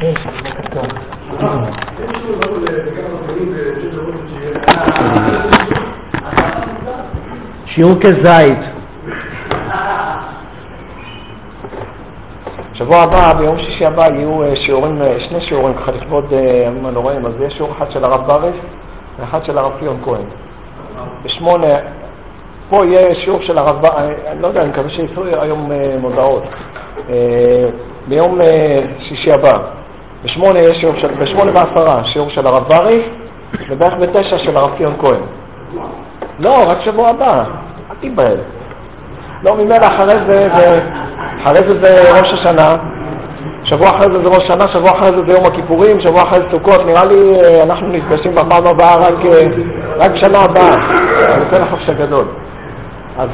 שיעור כזית. שבוע הבא, ביום שישי הבא, יהיו שני שיעורים ככה לכבוד ימים הנוראים. אז יש שיעור אחד של הרב בריס ואחד של הרב ציון כהן. בשמונה, פה יהיה שיעור של הרב בריס, אני לא יודע, אני מקווה שיצאו היום מודעות. ביום שישי הבא, בשמונה יש שיעור של, בשמונה ועשרה, שיעור של הרב בריס, ובערך בתשע של הרב ציון כהן. לא, רק שבוע הבא, אל תיבהל. לא, ממילא אחרי זה ראש השנה, שבוע אחרי זה ראש השנה, שבוע אחרי זה יום הכיפורים, שבוע אחרי זה סוכות. נראה לי אנחנו נפגשים בפעם הבאה רק שנה הבאה, לפני החופש הגדול. אז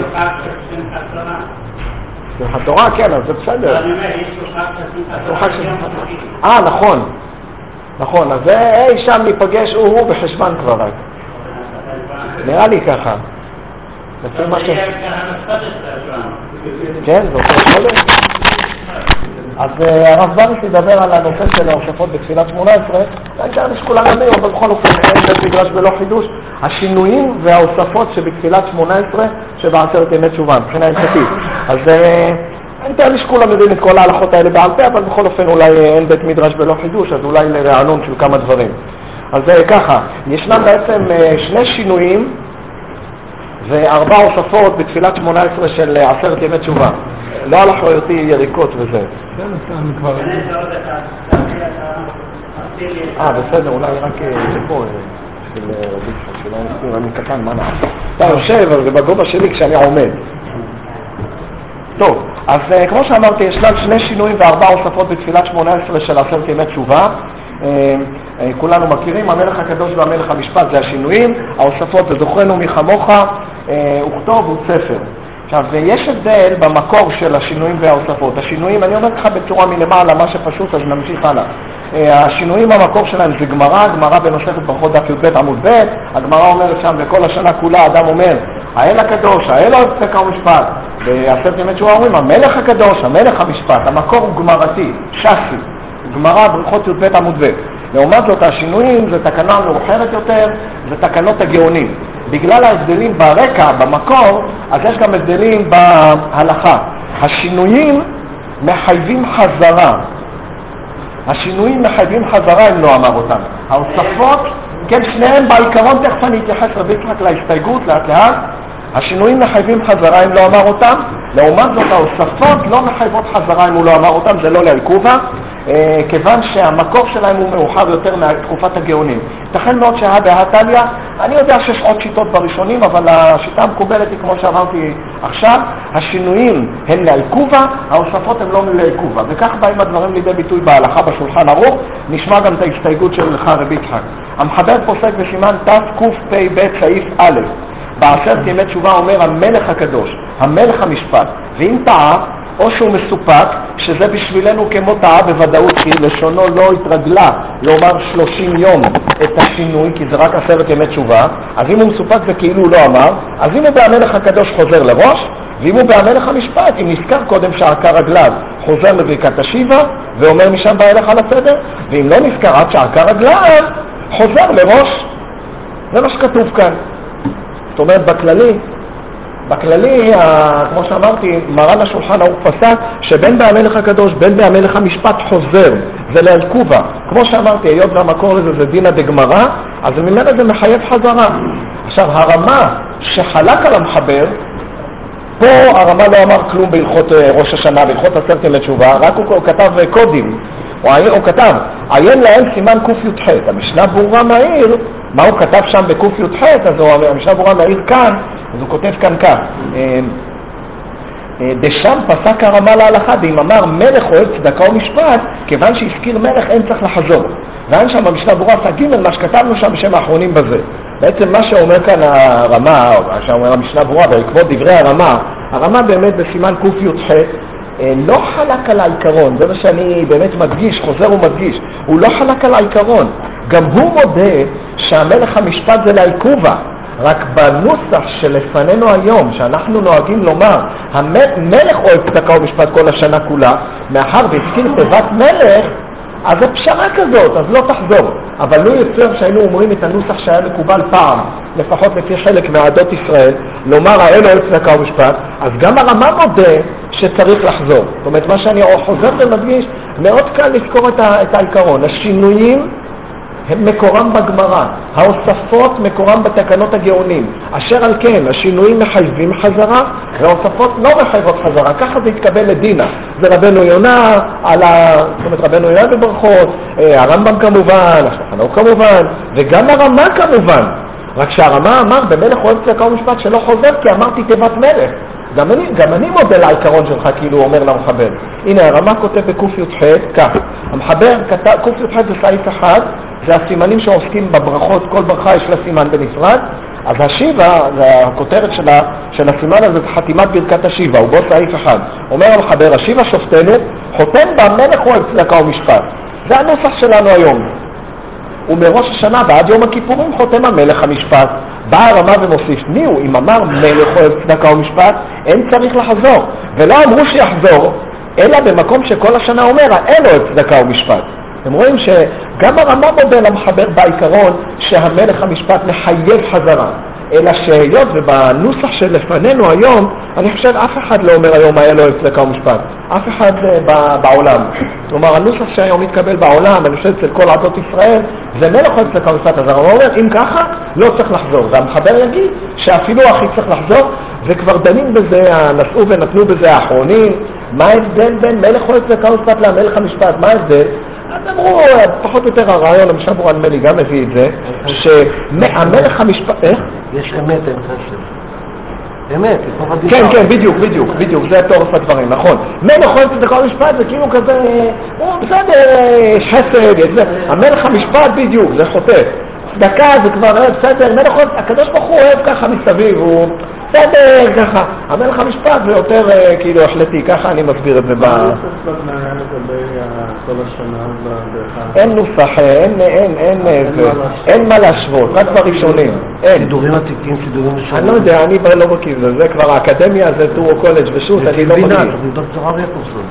שמחת תורה, כן, אז זה בסדר. נכון, אז שם ניפגש הוא בחשבן כבר רק. נראה לי ככה. לפי מה כן, זה אותו חודש. אז הרב בריס ידבר על הנושא של ההוספות בתפילת 18. אני חושב שכולם יודעים, אבל בכל אופן אין בית מדרש בלא חידוש. השינויים וההוספות שבתפילת 18 שבעשרת ימי תשובה, מבחינה הלכתית. אז אני מתאר לי שכולם יודעים את כל ההלכות האלה בעל פה, אבל בכל אופן אולי אין בית מדרש בלא חידוש, אז אולי לרענון של כמה דברים. אז ככה, ישנם בעצם שני שינויים וארבע הוספות בתפילת 18 של עשרת ימי תשובה. לא על אחריותי יריקות וזה. כן, אני כבר... בסדר, אולי רק פה של רביצה, שלא נסתיר, אני קטן, מה נעשה? אתה יושב, אבל זה בגובה שלי כשאני עומד. טוב, אז כמו שאמרתי, ישנם שני שינויים וארבע הוספות בתפילת 18 של עשרת ימי תשובה. כולנו מכירים, המלך הקדוש והמלך המשפט זה השינויים, ההוספות זה זוכרנו מחמוך, וכתוב וספר. עכשיו, יש הבדל במקור של השינויים וההוספות. השינויים, אני אומר לך בצורה מלמעלה, מה שפשוט, אז נמשיך הלאה. השינויים במקור שלהם זה גמרא במסכת ברכות דף י"ב עמוד ב'. הגמרא אומרת שם, בכל השנה כולה אדם אומר, האל הקדוש, האל צדקה ומשפט. בעשרת ימי תשובה אומרים, המלך הקדוש, המלך המשפט. המקור הוא גמרתי, ש"סי. גמרא ברכות י"ב עמוד ב'. לעומת זאת, השינויים זה תקנה מאוחרת יותר, זה תקנות הגאונים. בגלל ההבדלים ברקע, במקור, אז יש גם הבדלים בהלכה. השינויים מחייבים חזרה. אם לא אמר אותם. ההוספות, כן, שניהם בעיקרון, תכף אני אתייחס רבי יצחק להסתייגות, לאט. השינויים מחייבים חזרה אם לא אמר אותם. לעומת זאת, ההוספות לא מחייבות חזרה אם הוא לא אמר אותם, זה לא לעיכובה. כיוון שהמקור שלהם הוא מאוחר יותר מתקופת הגאונים. ייתכן מאוד בהתניא, אני יודע שיש עוד שיטות בראשונים, אבל השיטה המקובלת היא כמו שאמרתי עכשיו, השינויים הם לעיכובה, ההוספות הם לא לעיכובה, וכך באים הדברים לידי ביטוי בהלכה בשולחן ערוך. נשמע גם את ההסתייגות של רבי יצחק. המחבר פוסק בסימן תקפ"ב סעיף א', בעשרת ימי תשובה אומר המלך הקדוש, המלך המשפט, ואם טעה או שהוא מסופק, שזה בשבילנו כמו טעה בוודאות, כי לשונו לא התרגלה לומר 30 יום את השינוי, כי זה רק עשרת ימי תשובה. אז אם הוא מסופק זה כאילו הוא לא אמר. אז אם הוא בהמלך הקדוש חוזר לראש, ואם הוא בהמלך המשפט, אם נזכר קודם שעקר רגליו, חוזר לברכת השיבה ואומר משם בהלך על הסדר, ואם לא נזכר עד שעקר רגליו, חוזר לראש. זה מה שכתוב כאן. זאת אומרת, בכללי, כמו שאמרתי, מרן השולחן ערוך פסק שבין בהמלך הקדוש, בין בהמלך המשפט חוזר, זה לעיכובה. כמו שאמרתי, היות והמקור לזה זה דינא דגמרא, אז ממנו זה מחייב חזרה. עכשיו, הרמה שחלק על המחבר, פה הרמה לא אמר כלום בהלכות ראש השנה, בהלכות עשרת ימי תשובה, רק הוא כתב קודים. הוא כתב, עיין להם סימן ק"י"ח, המשנה ברורה מהעיר, מה הוא כתב שם בק"י"ח, אז המשנה ברורה מהעיר כאן, אז הוא כותב כאן כך, דשם פסק הרמה להלכה, ואם אמר מלך אוהב צדקה ומשפט, כיוון שהזכיר מלך אין צריך לחזור. ואין שם במשנה ברורה סג' מה שכתבנו שם בשם האחרונים בזה. בעצם מה שאומר כאן הרמה, או מה שאומר המשנה ברורה, בעקבות דברי הרמה באמת בסימן ק"י"ח, לא חלק על העיקרון, זה מה שאני באמת מדגיש, חוזר ומדגיש, הוא לא חלק על העיקרון. גם הוא מודה שהמלך המשפט זה לעיכובה, רק בנוסח שלפנינו היום, שאנחנו נוהגים לומר, המלך אוהב צדקה ומשפט כל השנה כולה, מאחר והזכיר תיבת מלך, אז זה פשרה כזאת, אז לא תחזור. אבל לא יוצר שהיינו אומרים את הנוסח שהיה מקובל פעם, לפחות לפי חלק מעדות ישראל, לומר האל או צדקה ומשפט, אז גם הרמב"ם מודה שצריך לחזור. זאת אומרת, מה שאני חוזר ומדגיש, מאוד קל לזכור את העיקרון. השינויים הם מקורם בגמרא, ההוספות מקורם בתקנות הגאונים, אשר על כן השינויים מחייבים חזרה וההוספות לא מחייבות חזרה. ככה זה יתקבל לדינה. זה רבנו יונה זאת אומרת רבנו יונה בברכות, הרמב"ם כמובן, השולחן ערוך כמובן, וגם הרמ"א כמובן. רק שהרמ"א אמר במלך אוהב צדקה ומשפט שלא חוזר, כי אמרתי תיבת מלך. גם אני מודה לעיקרון שלך, כאילו הוא אומר למחבר. הנה הרמ"א כותב בק"י"ח כך, המחבר ק"י"ח זה סעיף אחד, זה הסימנים שעוסקים בברכות, כל ברכה יש לה סימן בנפרד. אז השיבה, הכותרת של הסימן הזה, זה חתימת ברכת השיבה, הוא בו סעיף אחד. אומר המחבר, השיבה שופטנו, חותם במלך אוהב צדקה ומשפט. זה הנוסח שלנו היום. ומראש השנה ועד יום הכיפורים חותם המלך המשפט. בא הרמ"א ומוסיף, מי הוא? אם אמר מלך אוהב צדקה ומשפט, אין צריך לחזור. ולא אמרו שיחזור, אלא במקום שכל השנה אומר, האל אוהב צדקה ומשפט. אתם רואים שגם הרמ"א מודה למחבר בעיקרון שהמלך המשפט מחייב חזרה. אלא שהיות ובנוסח שלפנינו היום, אני חושב אף אחד לא אומר היום האל אוהב צדקה ומשפט. אף אחד בעולם. כלומר, הנוסח שהיום מתקבל בעולם, אני חושב אצל כל עדות ישראל, זה מלך אוהב צדקה ומשפט. אז הרמ"א אומר, אם ככה, לא צריך לחזור. והמחבר יגיד שאפילו הכי צריך לחזור, וכבר דנים בזה, נשאו ונתנו בזה האחרונים. מה ההבדל בין מלך אוהב צדקה ומשפט למלך המשפט? מה ההבדל? אז אמרו, פחות או יותר הרעיון, למשל בורן מלי גם מביא את זה, שהמלך המשפט... איך? יש אמת, אין חסד. אמת, כן, בדיוק, זה תורף הדברים, נכון. מלך אוהב צדקה ומשפט זה כאילו כזה, בסדר, יש חסד, המלך המשפט בדיוק, זה חוטא. צדקה זה כבר בסדר, מלך אוהב, הקדוש ברוך הוא אוהב ככה מסביב, הוא בסדר, ככה. המלך המשפט זה יותר כאילו החלטי, ככה אני מסביר את זה ב... אין נוסח, אין מה להשוות, רק בראשונים. סידורים עתיקים, סידורים ראשונים. אני לא יודע, אני לא מכיר, זה כבר האקדמיה, זה טור קולג' ושות, אני לא מכיר. זה דוקטור אריה קורסון.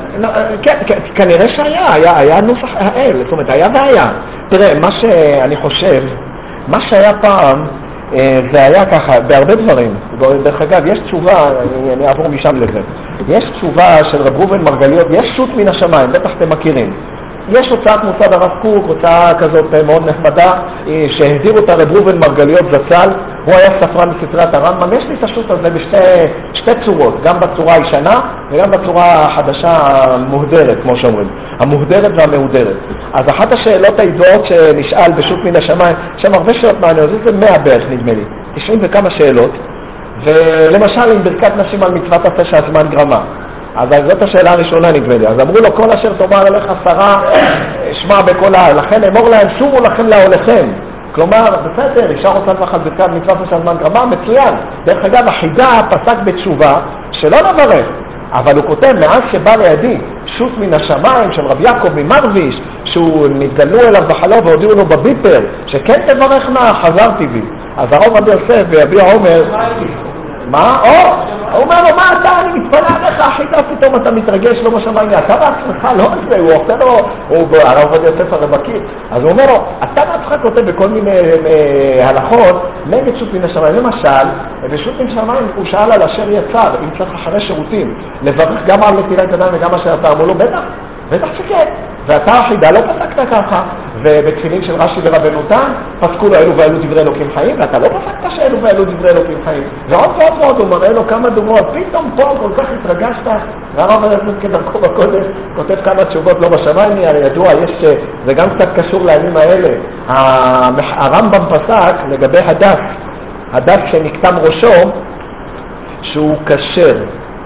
כן, כנראה היה נוסח האל, זאת אומרת, היה והיה. תראה, מה שאני חושב, מה שהיה פעם, זה היה ככה, בהרבה דברים. דרך אגב, יש תשובה, אני אעבור משם לזה. יש תשובה של רב ראובן מרגליות, יש שו"ת מן השמיים, בטח אתם מכירים. יש הוצאת מוסד הרב קוק, הוצאה כזאת מאוד נחמדה, שהגדיר אותה רב ראובן מרגליות זצ"ל, הוא היה ספרן בספריית הרמב"ם. יש לי את השו"ת הזה בשתי צורות, גם בצורה הישנה וגם בצורה החדשה המהודרת, כמו שאומרים, המהודרת והמהודרת. אז אחת השאלות הידועות שנשאל בשו"ת מן השמיים, שם הרבה שאלות מעניינות, זה 100 בערך נדמה לי, 90 וכמה שאלות, ולמשל עם ברכת נשים על מצוות עשה שהזמן גרמה. אז זאת השאלה הראשונה נדמה לי. אז אמרו לו, כל אשר תאמר אליך שרה, שמע בקולה, לכן אמור להם שובו לכם להוליכם. כלומר, בסדר, אישה רוצה לבחת ברכת מצוות עשה שהזמן גרמה, מצוין. דרך אגב, החידה פסק בתשובה שלא נברך, אבל הוא כותב, מאז שבא לידי שו"ת מן השמיים של רב יעקב ממרוויש, שהוא נתגלו אליו בחלום והודיעו לו בביפר, שכן תברכנה, חזרתי בי. אז הרב רבי יוסף ויביע עומר, מה? הוא אומר לו, מה אתה? אני מתפלא עליך, החידה פתאום אתה מתרגש, לא בשמיים, אתה בעצמך, לא זה, הוא עושה לו, הרב רבי יוסף הרבקי, אז הוא אומר לו, אתה בעצמך כותב בכל מיני הלכות נגד שו"ת מן השמיים. למשל, בשו"ת מן השמיים הוא שאל על אשר יצר, אם צריך אחרי שירותים, לברך גם על נטילת ידיים וגם אשר יצר, אמרו לו, בטח שכן. ואתה החידה לא פסקת ככה, ובתפילין של רש"י ורבנו תם פסקו לו אלו ואלו דברי אלוקים חיים, ואתה לא פסקת שאלו ואלו דברי אלוקים חיים. ועוד הוא מראה לו כמה דוגמאות, פתאום פה כל כך התרגשת, והרב יוסף כדרכו בקודש כותב כמה תשובות לא בשמיים, ידוע, זה גם קצת קשור לימים האלה. הרמב"ם פסק לגבי הדף שנקטם ראשו, שהוא כשר.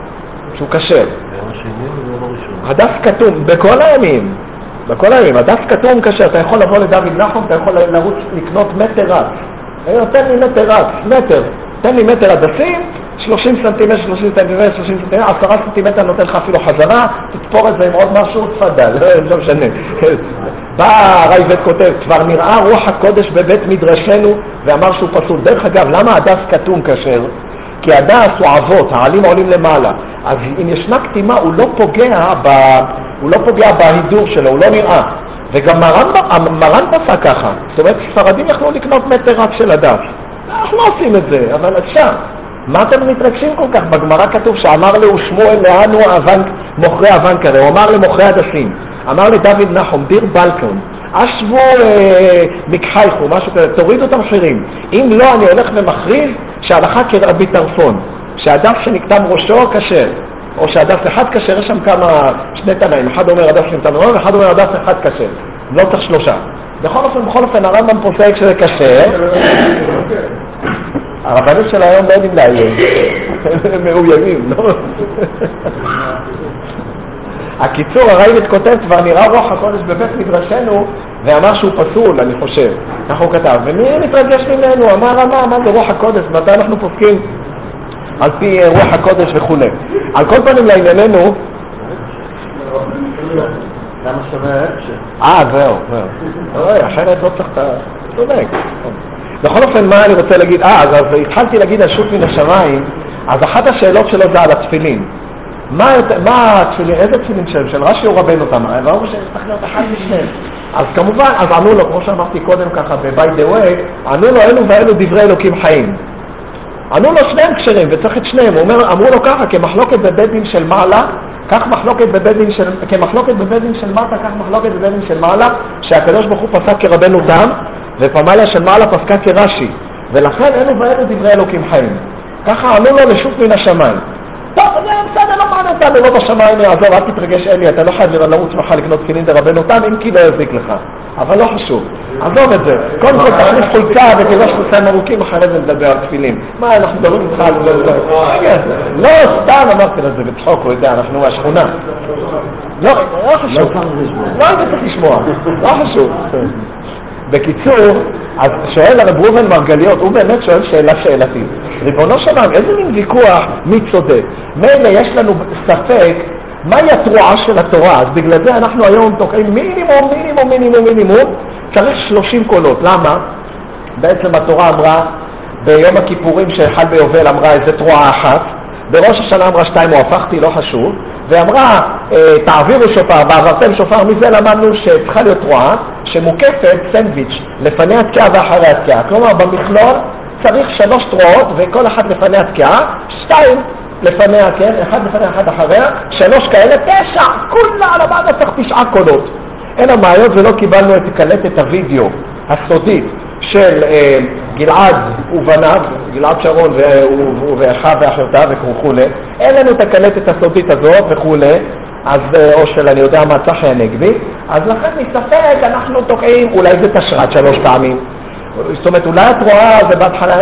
הדף כתום בכל הימים, הדף כתום כשר. אתה יכול לבוא לדוד נחום, אתה יכול לרוץ לקנות מטר רץ. תן לי מטר רץ, תן לי מטר הדפים, 30 סנטימטר, 10 סנטימטר נותן לך אפילו חזרה, תתפור את זה עם עוד משהו, תפדל, לא משנה. בא הרייבד כותב, כבר נראה רוח הקודש בבית מדרשנו, ואמר שהוא פסול. דרך אגב, למה הדף כתום כשר? כי הדס הוא אבות, העלים עולים למעלה. אז אם ישנה קטימה, הוא לא פוגע בהידור שלו, הוא לא נראה. וגם מרן פסק ככה. זאת אומרת, ספרדים יכלו לקנות מטר רק של הדס. אנחנו לא עושים את זה, אבל אפשר. מה אתם מתרגשים כל כך? בגמרא כתוב שאמר לו שמואל לאנו מוכרי אבן כזה, הוא אמר למוכרי הדסים. אמר לדוד נחום, דיר בלקון, אשבו מקחייכו, משהו כזה, תורידו את המחירים. אם לא, אני הולך ומכריז שההלכה כרבי טרפון, שהדף שנקטם ראשו כשר, או שהדף אחד כשר, יש שם שני תנאים, אחד אומר הדף שנקטם ראשו, ואחד אומר הדף אחד כשר, לא צריך שלושה. בכל אופן, הרמב"ם פוסק שזה כשר. הרבנים של היום לא יודעים לאיים, הם מאוימים, לא? הקיצור, הראית כותב, כבר נראה רוח הקודש בבית מדרשנו, ואמר שהוא פסול, אני חושב. כך הוא כתב. ומי מתרגש ממנו? אמר, מה זה רוח הקודש? מתי אנחנו פוסקים על פי רוח הקודש וכו'. על כל פנים לענייננו... למה שווה ההקשר? זהו. אחרת לא צריך את ה... צודק. בכל אופן, מה אני רוצה להגיד? אז התחלתי להגיד על שוט מן השמיים, אז אחת השאלות שלו זה על התפילין. מה התפילין? איזה תפילין של רש"י או רבנו תם? ראו שצריך להיות אחד משניהם. אז כמובן, אז ענו לו, כמו שאמרתי קודם ככה, ב-by the way, ענו לו אלו ואלו דברי אלוקים חיים. ענו לו שניהם כשרים, וצריך את שניהם. אמרו לו ככה, כמחלוקת בבית דין של מעלה, כך מחלוקת בבית דין של... כמחלוקת בבית דין של מטה, כך מחלוקת בבית דין של מעלה, שהקדוש ברוך הוא פסק כרבנו תם, ופמליה של מעלה פסקה כרש"י. ולכן אלו ואלו דברי אלוקים חיים. ככה ענו לו לשוט מן השמיים. טוב, זה בסדר, לא מעניין אותנו, לא בשמיים יעזור, אל תתרגש אלי, אתה לא חייב לרוץ מחר לקנות תפילין דרבנו תם, אם כי לא יזיק לך. אבל לא חשוב, עזוב את זה. קודם כל תכניס חולצה ותלבש חולציים ארוכים, אחרי זה נדבר על תפילין. מה, אנחנו מדברים איתך על זה? לא, סתם אמרתי לזה בצחוק, הוא יודע, אנחנו מהשכונה. לא חשוב. לא היית צריך לשמוע, לא חשוב. בקיצור, אז שואל הרב ראובן מרגליות, הוא באמת שואל שאלתית. ריבונו של עולם, איזה מין ויכוח מי צודק? מילא יש לנו ספק מהי התרועה של התורה, אז בגלל זה אנחנו היום תוקעים מינימום, צריך 30 קולות. למה? בעצם התורה אמרה, ביום הכיפורים שחל ביובל אמרה איזה תרועה אחת, בראש השנה אמרה 2 או הפכתי, לא חשוב, ואמרה תעבירו שופר, בעברתם שופר, מזה למדנו שצריכה להיות תרועה שמוקפת סנדוויץ' לפני התקיעה ואחרי התקיעה. כלומר במכלול צריך 3 תרועות וכל אחד לפני התקיעה, 2 לפניה, כן? 1 לפניה, 1 אחריה, 3 כאלה, 9, כולה על המעלה צריך 9 קולות. אין המעיות ולא קיבלנו את קלטת הוידאו הסודית של גלעד ובניו, גלעד שרון ואחיו ואחיותיו וכו'. אין לנו את הקלטת הסודית הזאת וכו'. אז, או של אני יודע מה צחי הנגבי, אז לכן מספק אנחנו תוקעים, אולי זה תשרת 3 פעמים. זאת אומרת, אולי את רואה זה בהתחלה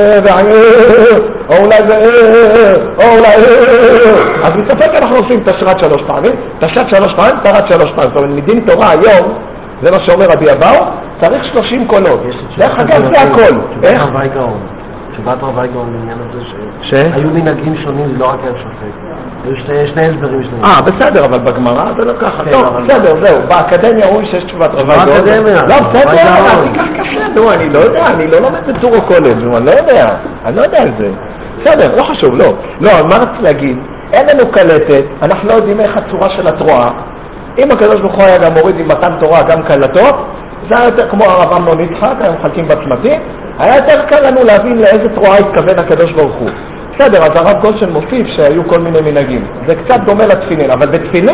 או אולי זה או אולי אז מספק אנחנו עושים תשרת 3 פעמים, תשרת 3 פעמים, תשרת 3 פעמים. זאת אומרת, מדין תורה היום, זה מה שאומר רבי אבאו, צריך 30 קולות. דרך אגב זה הכל. איך? תשובת רבי גאון בעניין הזה שהיו מנהגים שונים, זה לא רק היה ספק. היו שני הסברים שונים. בסדר, אבל בגמרא זה לא ככה. טוב, בסדר, זהו. באקדמיה רואים שיש תשובת רבי גאון. באקדמיה? לא, בסדר, אני כך קשה, אני לא יודע, אני לא לומד בטורו קולג', אני לא יודע על זה. בסדר, לא חשוב, לא. לא, מה רציתי להגיד? אין לנו קלטת, אנחנו לא יודעים איך הצורה של התרועה. אם הקדוש ברוך הוא היה גם מוריד עם מתן תורה גם קלטות, זה היה יותר כמו הרב אמנון יצחק, הם מחלקים בצמתים, היה יותר קל לנו להבין לאיזה תרועה התכוון הקדוש ברוך הוא. בסדר, אז הרב גולדשטיין מוסיף שהיו כל מיני מנהגים. זה קצת דומה לתפילין, אבל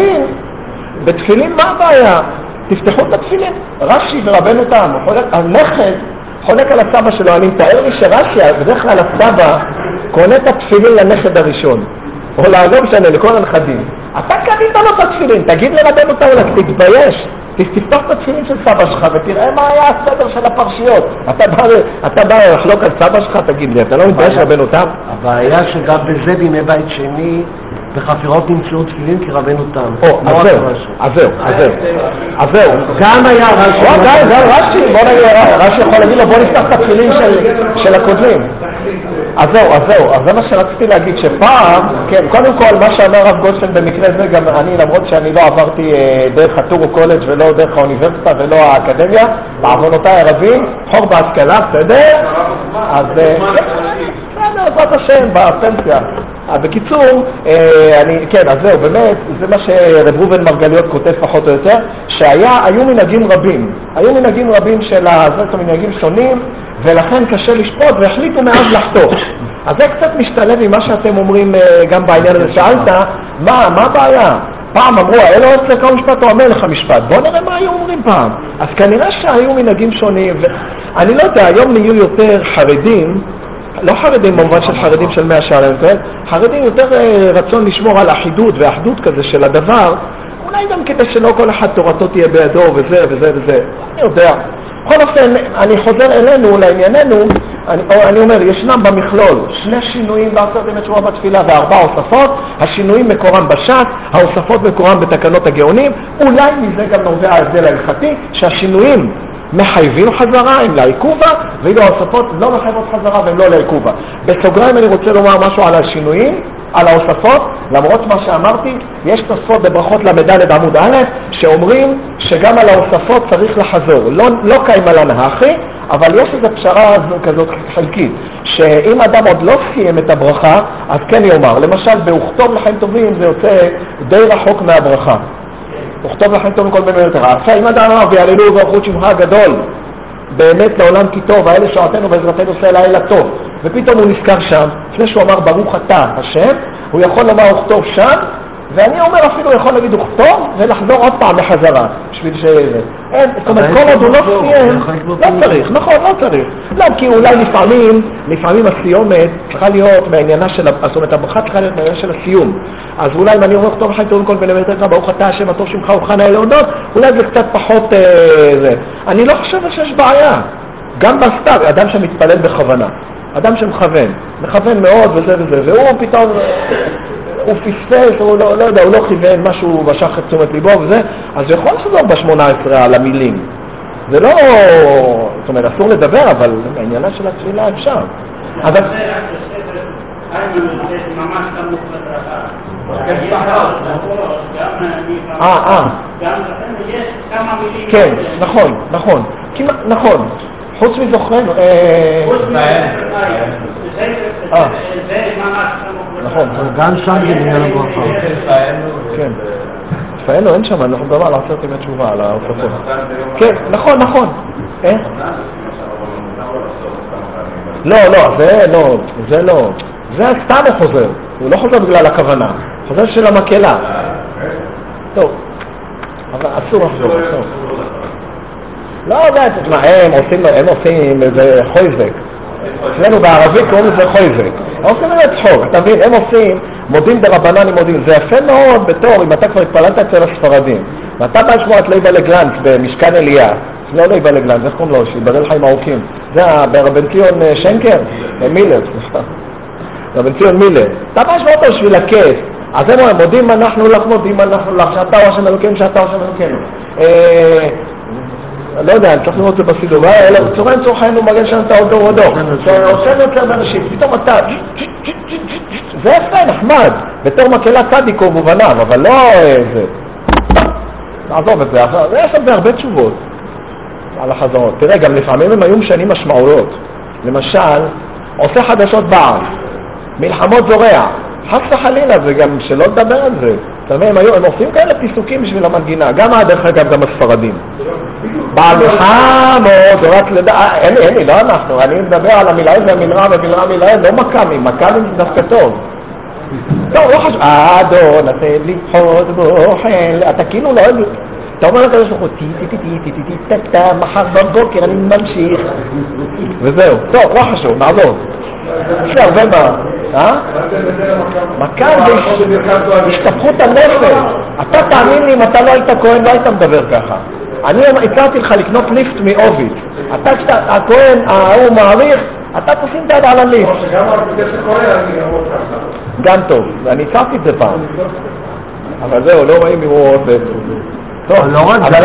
בתפילין מה הבעיה? תפתחו את התפילין. רש"י ורבנו תם, הנכד חולק על הסבא שלו, אני מתאר לי שרש"י, בדרך כלל הסבא קונה את התפילין לנכד הראשון. או לא משנה, לכל הנכדים. אתה קנית לו את התפילין, תגיד לרבנו תם, תתבייש. תפתח את התפילין של סבא שלך ותראה מה היה הסדר של הפרשיות. אתה בא לחלוק על סבא שלך, תגיד לי, אתה לא מתבייש רבנו תם? הבעיה שגם בזה בימי בית שני בחפירות נמצאו תפילין כי רבנו תם. אז זהו. גם היה רש"י. גם רש"י, בוא נגיד, רש"י יכול להגיד לו בוא נפתח את התפילין של הקודמים. אז זהו, אז זה מה שרציתי להגיד שפעם, כן, קודם כל מה שאמר הרב גולדשטיין במקרה זה גם אני, למרות שאני לא עברתי דרך הטורו קולג' ולא דרך האוניברסיטה ולא האקדמיה, בעוונותיי הרבים, חור בהשכלה, בסדר? אז בסדר, בעזרת השם, בפנסיה. בקיצור, כן, אז זהו, באמת, זה מה שרב ראובן מרגליות כותב פחות או יותר, שהיו מנהגים רבים, זאת מנהגים שונים, ולכן קשה לשפוט, והחליטו מאז לחתוך. אז זה קצת משתלב עם מה שאתם אומרים גם בעניין הזה. שאלת, מה הבעיה? פעם אמרו, אלו אצלך משפט או המלך המשפט. בואו נראה מה היו אומרים פעם. אז כנראה שהיו מנהגים שונים, ואני לא יודע, היום נהיו יותר חרדים, לא חרדים במובן של חרדים של 100 שערים, חרדים יותר רצון לשמור על אחידות ואחדות כזה של הדבר, אולי גם כדי שלא כל אחד תורתו תהיה בידו וזה וזה וזה, אני יודע. בכל אופן, אני חוזר אלינו, לענייננו, אני אומר, ישנם במכלול 2 שינויים בעשרת ימי תשובה בתפילה ו4 הוספות, השינויים מקורם בש"ס, ההוספות מקורם בתקנות הגאונים, אולי מזה גם נובע ההבדל ההלכתי, שהשינויים מחייבים חזרה, הם לעיכובה, ואילו ההוספות לא מחייבות חזרה והם לא לעיכובה. בסוגריים אני רוצה לומר משהו על השינויים, על ההוספות, למרות מה שאמרתי, יש תוספות בברכות למד' עמוד א', שאומרים שגם על ההוספות צריך לחזור. לא קיימה לנהכי, אבל יש איזו פשרה כזאת חלקית, שאם אדם עוד לא סיים את הברכה, אז כן יאמר. למשל, בכתוב לחיים טובים זה יוצא די רחוק מהברכה. וכתוב לכם טוב מכל בן יותר. עכשיו, אם אדם אמר, ויעללו וברכו שמך הגדול, באמת לעולם כי טוב, האלה שועתנו ועזרתנו עושה לילה טוב, ופתאום הוא נזכר שם, לפני שהוא אמר ברוך אתה השם, הוא יכול לומר וכתוב שם, ואני אומר אפילו יכול להגיד וכתוב, ולחזור עוד פעם לחזרה, בשביל שזה. זאת אומרת, כל עוד הוא לא סיים, לא צריך, נכון, לא צריך. לא, כי אולי לפעמים הסיומת צריכה להיות מעניינה של, זאת אומרת, הברכה צריכה להיות מעניינה של הסיום. אז אולי אם אני אומר כתוב לכם טוב מכל בן אמת ברוך אתה השם הטוב שמך ובחן האלה להודות, אולי זה קצת פחות זה. אני לא חושב שיש בעיה. גם בסתיו, אדם שמתפלל בכוונה, אדם מכוון מאוד וזה וזה, והוא פתאום, הוא פספס, הוא לא יודע, הוא לא כיוון משהו בשח את תשומת ליבו וזה, אז הוא יכול לחזור ב-18 על המילים. זה לא, זאת אומרת, אסור לדבר, אבל העניינה של התפילה אפשר. אבל ממש סמוך לדרכה. גם לכם יש כמה מילים. כן, נכון. נכון. חוץ מזוכרנו. חוץ מזוכרנו. זה ממש סמוך לדרכה. נכון. גם שם זה עניין הברכה. כן. תפעלנו, אין שם, אנחנו מדבר על 10 ימי תשובה, על ההופפות. כן, נכון. זה לא. זה סתם הוא חוזר. הוא לא חוזר בגלל הכוונה. חוזר של המקהלה. טוב. אבל אסור לחזור. לא יודע, הם עושים איזה חויזק. אצלנו בערבית קוראים לזה חויזק. הם עושים איזה צחוק, אתה מבין? הם עושים, מודים ברבנן, מודים. זה יפה מאוד בתור, אם אתה כבר התפללת אצל הספרדים. ואתה בא לשמוע את ליבה לגלנץ במשכן אליה. לא ליבה לגלנץ, איך קוראים לו? שיבדל לך עם האורקים. זה ברבן ציון שנקר? מילר, סליחה. רבן ציון מילר. אתה בא לשמוע אותו בשביל הכיף. אז הם מודים אנחנו לך, שאתה הוא השם אלוקינו, שאתה הוא השם אלוקינו. לא יודע, אני צריך לראות את זה בסידור, צורן צורכנו מגן שנתה עוד דור ודור, שעושה יותר באנשים, פתאום אתה, זה יפה, נחמד, בתור מקהלה צדיק הוא מובניו, אבל לא זה, נעזוב את זה, יש על זה הרבה תשובות על החזרות. תראה, גם לפעמים הם היו משנים משמעויות, למשל, עושה חדשות בעל, מלחמות זורע, חס וחלילה, זה גם שלא לדבר על זה. הם עושים כאלה פיסוקים בשביל המנגינה, גם דרך אגב גם הספרדים. בעל מחמוד, רק לדעת, אין לי, לא אנחנו, אני מדבר על המילאים והמילרע מילאים, לא מקמים, מקמים זה דווקא טוב. לא חשוב, אדון, אתה לבחוד בוחל, אתה כאילו לא אוהב, אתה אומר לקדוש ברוך הוא, טי, מחר בבוקר אני ממשיך, וזהו, טוב, לא חשוב, נעזוב. יש לי הרבה מה, מכאן זה השתפכות הנפש. אתה תאמין לי, אם אתה לא היית כהן, לא היית מדבר ככה. אני הצעתי לך לקנות ליפט מאוביץ. אתה כשאתה, הכהן, הוא מעריך, אתה תשים את היד על הליפט. גם טוב, אני הצעתי את זה פעם. אבל זהו, לא רואים אם הוא עוד... טוב, אבל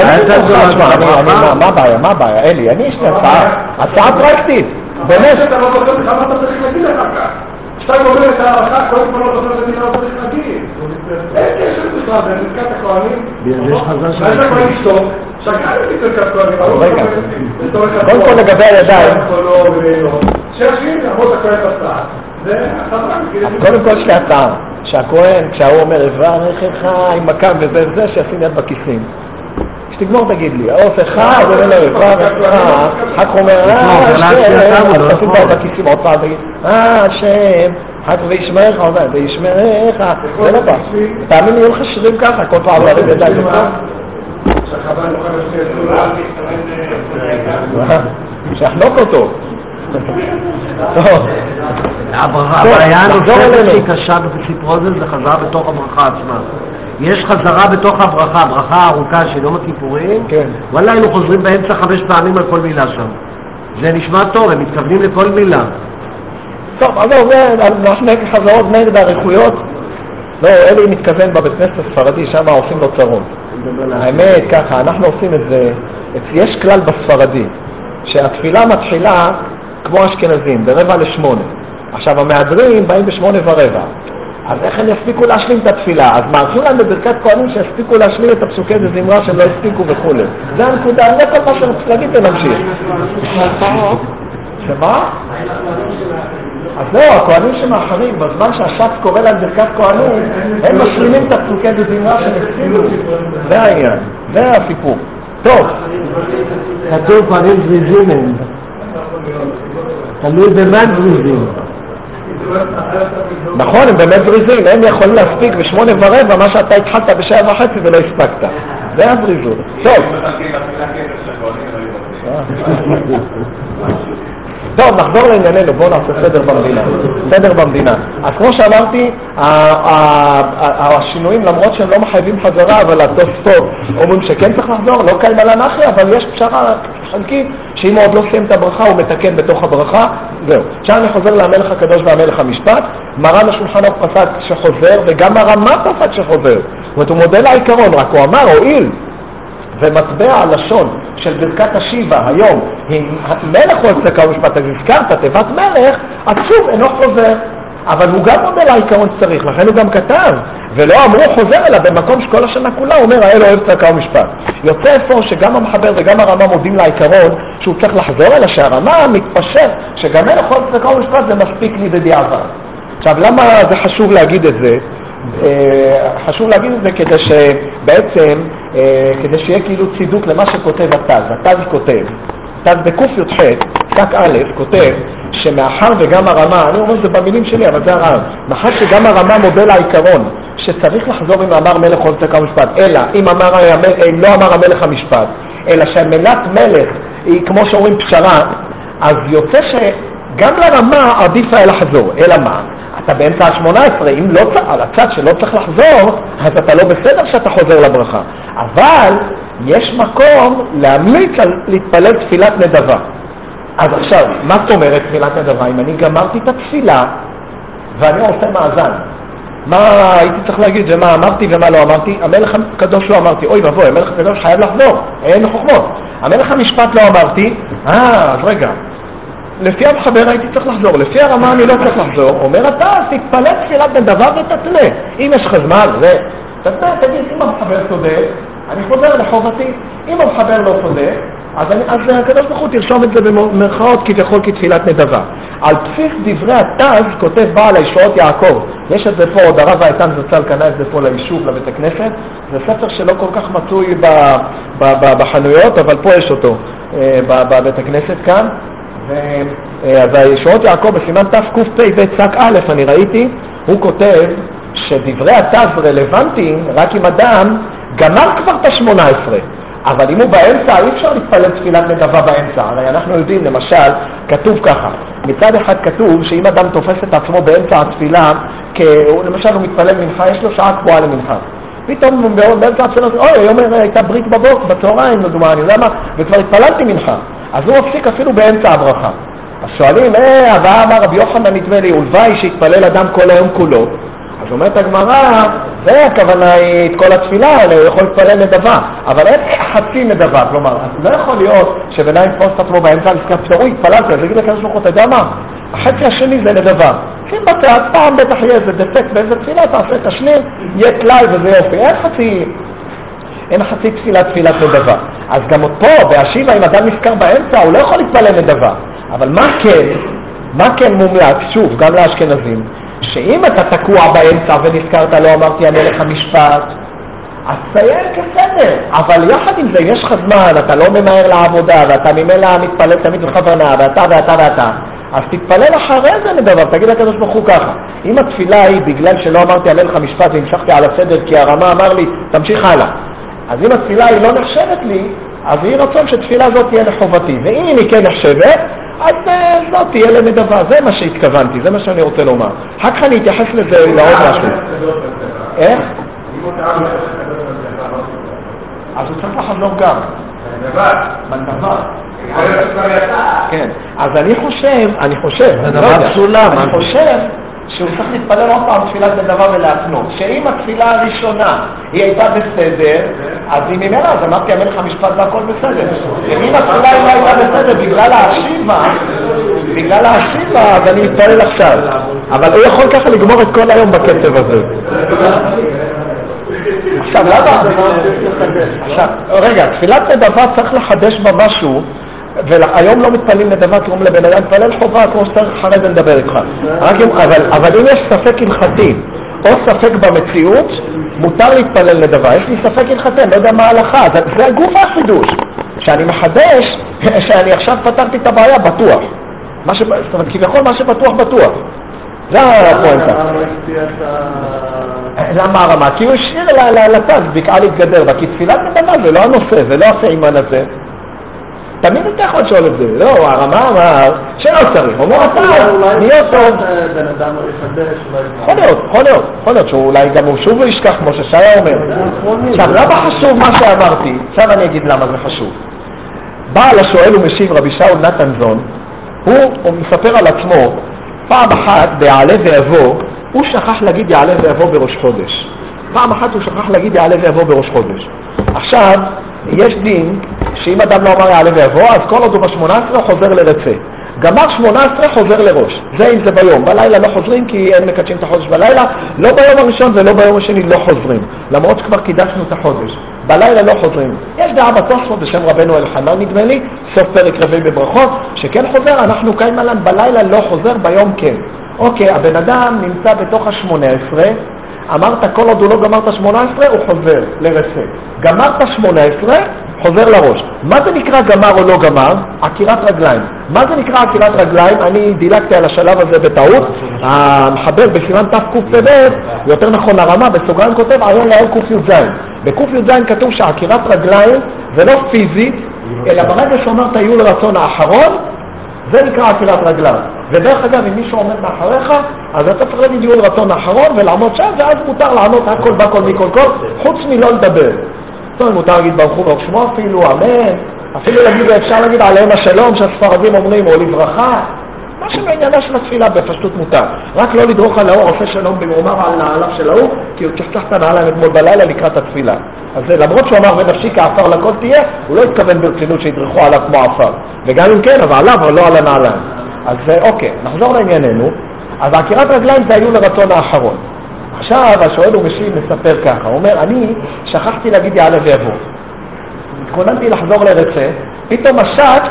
מה הבעיה, אלי, אני יש לי הצעה פרקטית. באמת. אתה לא בטוח כמה אתה צריך להגיד לך כך. כשאתה אומר את הערכה, קודם כל לא בטוח להגיד מה אתה צריך להגיד. אין קשר בכלל, זה נזכת הכהנים. יש חזר של... אתה יכול לשתוק, שקעה לפי נזכת הכהנים. רגע, קודם כל לגבי הידיים. שישבים, לעמוד הכהן בסעד. אז קודם כל יש לי הצעה, שהכהן, כשהוא אומר, יברכך עם מכ"ם וזה, שישים יד בכיסים. כשתגמור תגיד לי, עושה חי, ואומר לו, יברכך, אחר כך אומר, השם, אז תשים יד בכיסים, עוד פעם תגיד, השם, אחר כך וישמרך, וישמרך, זה לא בא. תאמין לי, יהיו לך שירים ככה, כל פעם להרים ידיים לפה. שיחנוק אותו. הבעיה הנוספת שהיא קשה בסיפור הזה זה חזרה בתוך הברכה עצמה. יש חזרה בתוך הברכה, ברכה ארוכה של יום הכיפורים, וואלה היינו חוזרים באמצע 5 פעמים על כל מילה שם. זה נשמע טוב, הם מתכוונים לכל מילה. טוב, אז אנחנו חזרות נגד האריכויות. לא, אלי מתכוון בבית כנסת הספרדי, שם עושים לו צרות. האמת ככה, אנחנו עושים את זה, יש כלל בספרדי, שהתפילה מתחילה כמו אשכנזים, ב7:45. עכשיו המהדרים באים ב8:15. אז איך הם יספיקו להשלים את התפילה? אז מערכים להם בברכת כהנים שיספיקו להשלים את הפסוקי דזמרה שהם לא הספיקו וכו'. זה הנקודה, זה כל מה שרציתי להגיד ונמשיך. שמה? אז זהו, הכהנים שמאחרים, בזמן שהשץ קורא להם ברכת כהנים, הם משלימים את הפסוקי דזמרה שהם הספיקו. זה העניין, זה הסיפור. טוב. כתוב כהנים זריזים הם. תלוי במה זריזים. נכון, הם באמת זריזים, הם יכולים להספיק ב8:15 מה שאתה התחלת ב7:30 ולא הספקת. זה הזריזות. טוב. טוב, נחזור לענייננו, בואו נעשה סדר במדינה. סדר במדינה. אז כמו שאמרתי, השינויים, למרות שהם לא מחייבים חזרה, אבל התוספות אומרים שכן צריך לחזור, לא קיים על הנחי, אבל יש פשרה חלקית, שאם הוא עוד לא סיים את הברכה, הוא מתקן בתוך הברכה, זהו. עכשיו אני חוזר למלך הקדוש והמלך המשפט, מרן השולחן ערוך פסק שחוזר, וגם הרמ"א פסק שחוזר. זאת אומרת, הוא מודל העיקרון, רק הוא אמר, הועיל, ומטבע הלשון של ברכת השיבה היום, מלך הוא הצדקה ומשפט, אז הזכרת תיבת מלך, אז שוב אינו חוזר. אבל הוא גם מודל העיקרון שצריך, לכן הוא גם כתב, ולא אמרו חוזר אלא במקום שכל השנה כולה, הוא אומר, האל אוהב צדקה ומשפט. יוצא איפה שגם המחבר וגם הרמ"א מודים לעיקרון שהוא צריך לחזור, אלא שהרמ"א מתפשר שגם מלך אוהב צדקה ומשפט זה מספיק לי בדיעבד. עכשיו למה זה חשוב להגיד את זה? חשוב להגיד את זה כדי שבעצם, כדי שיהיה כאילו צידוק למה שכותב התז. התז כותב, תז בק"ח, פסק א', כותב שמאחר וגם הרמ"א, אני אומר את זה במילים שלי, אבל זה הרב, מאחר שגם הרמ"א מודל העיקרון שצריך לחזור אם אמר מלך אוהב צדקה ומשפט, אלא אם לא אמר המלך המשפט, אלא שהמילת מלך היא כמו שאומרים פשרה, אז יוצא שגם לרמ"א עדיף היה לחזור, אלא מה? אתה באמצע ה-18, אם לא, על הצד שלא צריך לחזור, אז אתה לא בסדר שאתה חוזר לברכה. אבל יש מקום להמליץ על להתפלל תפילת נדבה. אז עכשיו, מה זאת אומרת תפילת נדבה? אם אני גמרתי את התפילה ואני עושה מאזן, מה הייתי צריך להגיד? זה מה אמרתי ומה לא אמרתי? המלך הקדוש לא אמרתי, אוי ובוי, המלך הקדוש חייב לחזור, אין חוכמות. המלך המשפט לא אמרתי, אז רגע, לפי המחבר הייתי צריך לחזור, לפי הרמ"א אני לא צריך לחזור, אומר אתה, אז תתפלל תפילת נדבה ותתנה. אם יש לך זמן, תתנה, תגיד, אם המחבר צודק, אני חוזר לחובתי. אם המחבר לא צודק, אז הקדוש ברוך הוא תרשום את זה במרכאות כביכול כתפילת נדבה. על בסיס דברי התז כותב בעל הישועות יעקב, יש את זה פה, עוד הרב האיתן זצ"ל קנה את זה פה ליישוב, לבית הכנסת, זה ספר שלא כל כך מצוי בחנויות, אבל פה יש אותו בבית הכנסת כאן. אז הישועות יעקב בסימן תקפ"ב צק א', אני ראיתי, הוא כותב שדברי התז רלוונטיים רק אם אדם גמר כבר את ה-18, אבל אם הוא באמצע אי אפשר להתפלל תפילת נדבה באמצע. הרי אנחנו יודעים, למשל, כתוב ככה, מצד אחד כתוב שאם אדם תופס את עצמו באמצע התפילה, למשל הוא מתפלל מנחה, יש לו שעה קבועה למנחה, פתאום באמצע התפילה, אוי, היום הייתה ברית בצהריים, לדוגמה, אני יודע מה, וכבר התפללתי מנחה, אז הוא מפסיק אפילו באמצע הברכה. אז שואלים, הבא אמר רבי יוחנן נדמה לי, ולוואי שהתפלל אדם כל היום כולו. אז אומרת הגמרא, זה הכוונה היא את כל התפילה, הוא יכול להתפלל נדבה, אבל אין חצי נדבה, כלומר, לא יכול להיות שבנאי יתפוס את עצמו באמצע לפני פתאום, התפללתי, אז יגיד לקדוש ברוך הוא, אתה יודע מה? החצי השני זה נדבה. שים בצד, פעם בטח יהיה איזה דפקט באיזה תפילה, תעשה את השני, יהיה תלאי וזה יופי. אין חצי תפילת נדבה. אז גם פה, בהשיבה, אם אדם נזכר באמצע, הוא לא יכול להתפלל נדבה. אבל מה כן? מה כן מומלץ? שוב, גם לאשכנזים, שאם אתה תקוע באמצע ונזכרת, לא אמרתי המלך המשפט, אז תסיים כסדר, אבל יחד עם זה, יש לך זמן, אתה לא ממהר לעבודה, ואתה ממילא מתפלל תמיד בכוונה, ואתה, אז תתפלל אחרי זה לדבר, תגיד לקדוש ברוך הוא ככה. אם התפילה היא בגלל שלא אמרתי המלך המשפט והמשכתי על הסדר כי הרמה אמר לי, תמשיך הלאה. אז אם התפילה היא לא נחשבת לי, אז יהי רצון שתפילה הזאת תהיה לחובתי. ואם היא כן נחשבת, אז לא תהיה לנדבה. זה מה שהתכוונתי, זה מה שאני רוצה לומר. אחר כך אני אתייחס לזה לעוד משהו. איך? אז הוא צריך לחזור גם. בנדבה. כן, אז אני חושב, שהוא צריך להתפלל עוד פעם תפילת נדבה ולהפנות, שאם התפילה הראשונה היא הייתה בסדר, אז היא ממנה, אז אמרתי המלך המשפט והכל בסדר. ואם התפילה היא לא הייתה בסדר בגלל השיבה, אז אני מתפלל עכשיו. אבל הוא יכול ככה לגמור את כל היום בקצב הזה. עכשיו, רגע, תפילת נדבה צריך לחדש בה משהו, והיום לא מתפלים נדבה, קוראים לבן אדם, מתפלל חובה כמו שצריך אחרי זה לדבר איתך. אבל אם יש ספק הלכתי או ספק במציאות, מותר להתפלל נדבה. יש לי ספק הלכתי, אני לא יודע מה ההלכה, זה הגוף החידוש. שאני מחדש, שאני עכשיו פתרתי את הבעיה בטוח. זאת אומרת, כביכול מה שבטוח בטוח. זה הפואנטה. למה הרמה? כי הוא השאיר לצד, בקעה להתגדר בה, כי תפילת נדבה זה לא הנושא, זה לא הסעימן הזה. תמיד אתה יכול לשאול את זה, לא, הרמה אמר שלא צריך, הוא אומר אתה, נהיה טוב. בן אדם יחדש, יכול להיות שאולי גם הוא שוב ישכח כמו ששיה אומר. עכשיו, למה חשוב מה שאמרתי? עכשיו אני אגיד למה זה חשוב. בעל השואל ומשיב רבי שאול נתנזון, הוא מספר על עצמו, פעם אחת ביעלה ויבוא, הוא שכח להגיד יעלה ויבוא בראש חודש. פעם אחת הוא שכח להגיד יעלה ויבוא בראש חודש. עכשיו, יש דין שאם אדם לא אמר יעלה ויבוא, אז כל עוד הוא ב-18 חוזר לרצה. גמר 18 חוזר לראש. זה אם זה ביום. בלילה לא חוזרים כי אין מקדשים את החודש בלילה. לא ביום הראשון ולא ביום השני לא חוזרים. למרות שכבר קידשנו את החודש. בלילה לא חוזרים. יש דעה בתוספות בשם רבנו אלחנן נדמה לי, סוף פרק רביעי בברכות, שכן חוזר, אנחנו קיים עליו בלילה לא חוזר, ביום כן. אוקיי, הבן אדם נמצא בתוך ה-18, אמרת כל עוד הוא לא גמר את ה-18 הוא חוזר לרצה. גמר את ה-18 חוזר לראש. מה זה נקרא גמר או לא גמר? עקירת רגליים. מה זה נקרא עקירת רגליים? אני דילגתי על השלב הזה בטעות. המחבר בסימן תקפ"ב, יותר נכון הרמה, בסוגריים כותב עיון לעיון ק"ז. בק"ז כתוב שעקירת רגליים זה לא פיזית, אלא ברגע שאומרת יהיו לרצון האחרון, זה נקרא עקירת רגליים. ודרך אגב, אם מישהו עומד מאחריך, אז אתה צריך להגיד יהיו לרצון האחרון ולעמוד שם, ואז מותר לענות הכל בכל מכל כל, חוץ מלא לדבר. זאת אומרת, מותר להגיד ברוך הוא ברוך שמו אפילו, אמן. אפילו אפשר להגיד עליהם השלום שהספרדים אומרים, או לברכה. מה שבעניינה של התפילה בפשטות מותר. רק לא לדרוך על האור, עושה שלום במרומר על נעליו של האור, כי הוא צחצח את הנעליים אתמול בלילה לקראת התפילה. אז למרות שהוא אמר ונפשי כעפר לכל תהיה, הוא לא התכוון ברצינות שידרכו עליו כמו עפר. וגם אם כן, אבל עליו, אבל לא על הנעליים. אז אוקיי, נחזור לענייננו. אז עקירת רגליים זה היו לרצון האחרון. עכשיו השואל ומשיב מספר ככה, הוא אומר, אני שכחתי להגיד יעלה ויבוא. התכוננתי לחזור לרצה, פתאום השק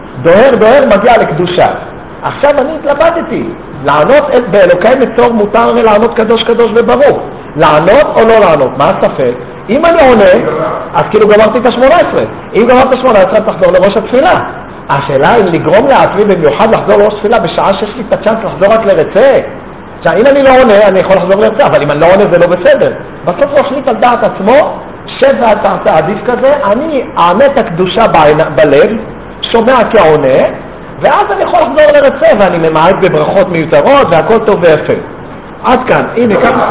דוהר מגיע לקדושה. עכשיו אני התלבטתי, לענות באלוקי מצור מותר לענות קדוש קדוש וברוך. לענות או לא לענות, מה הספק? אם אני עונה, אז כאילו גמרתי את ה-18. אם גמרת ה-18, תחזור לראש התפילה. השאלה היא לגרום לעצמי במיוחד לחזור לראש תפילה בשעה שיש לי את הצ'אנס לחזור רק לרצה. עכשיו, אם אני לא עונה, אני יכול לחזור לרצה, אבל אם אני לא עונה זה לא בסדר. בסוף הוא החליט על דעת עצמו, שב ואתה עדיף כזה, אני אענה את הקדושה בלב, שומע כעונה, ואז אני יכול לחזור לרצה, ואני ממעט בברכות מיותרות, והכל טוב ויפה. עד כאן, הנה ככה.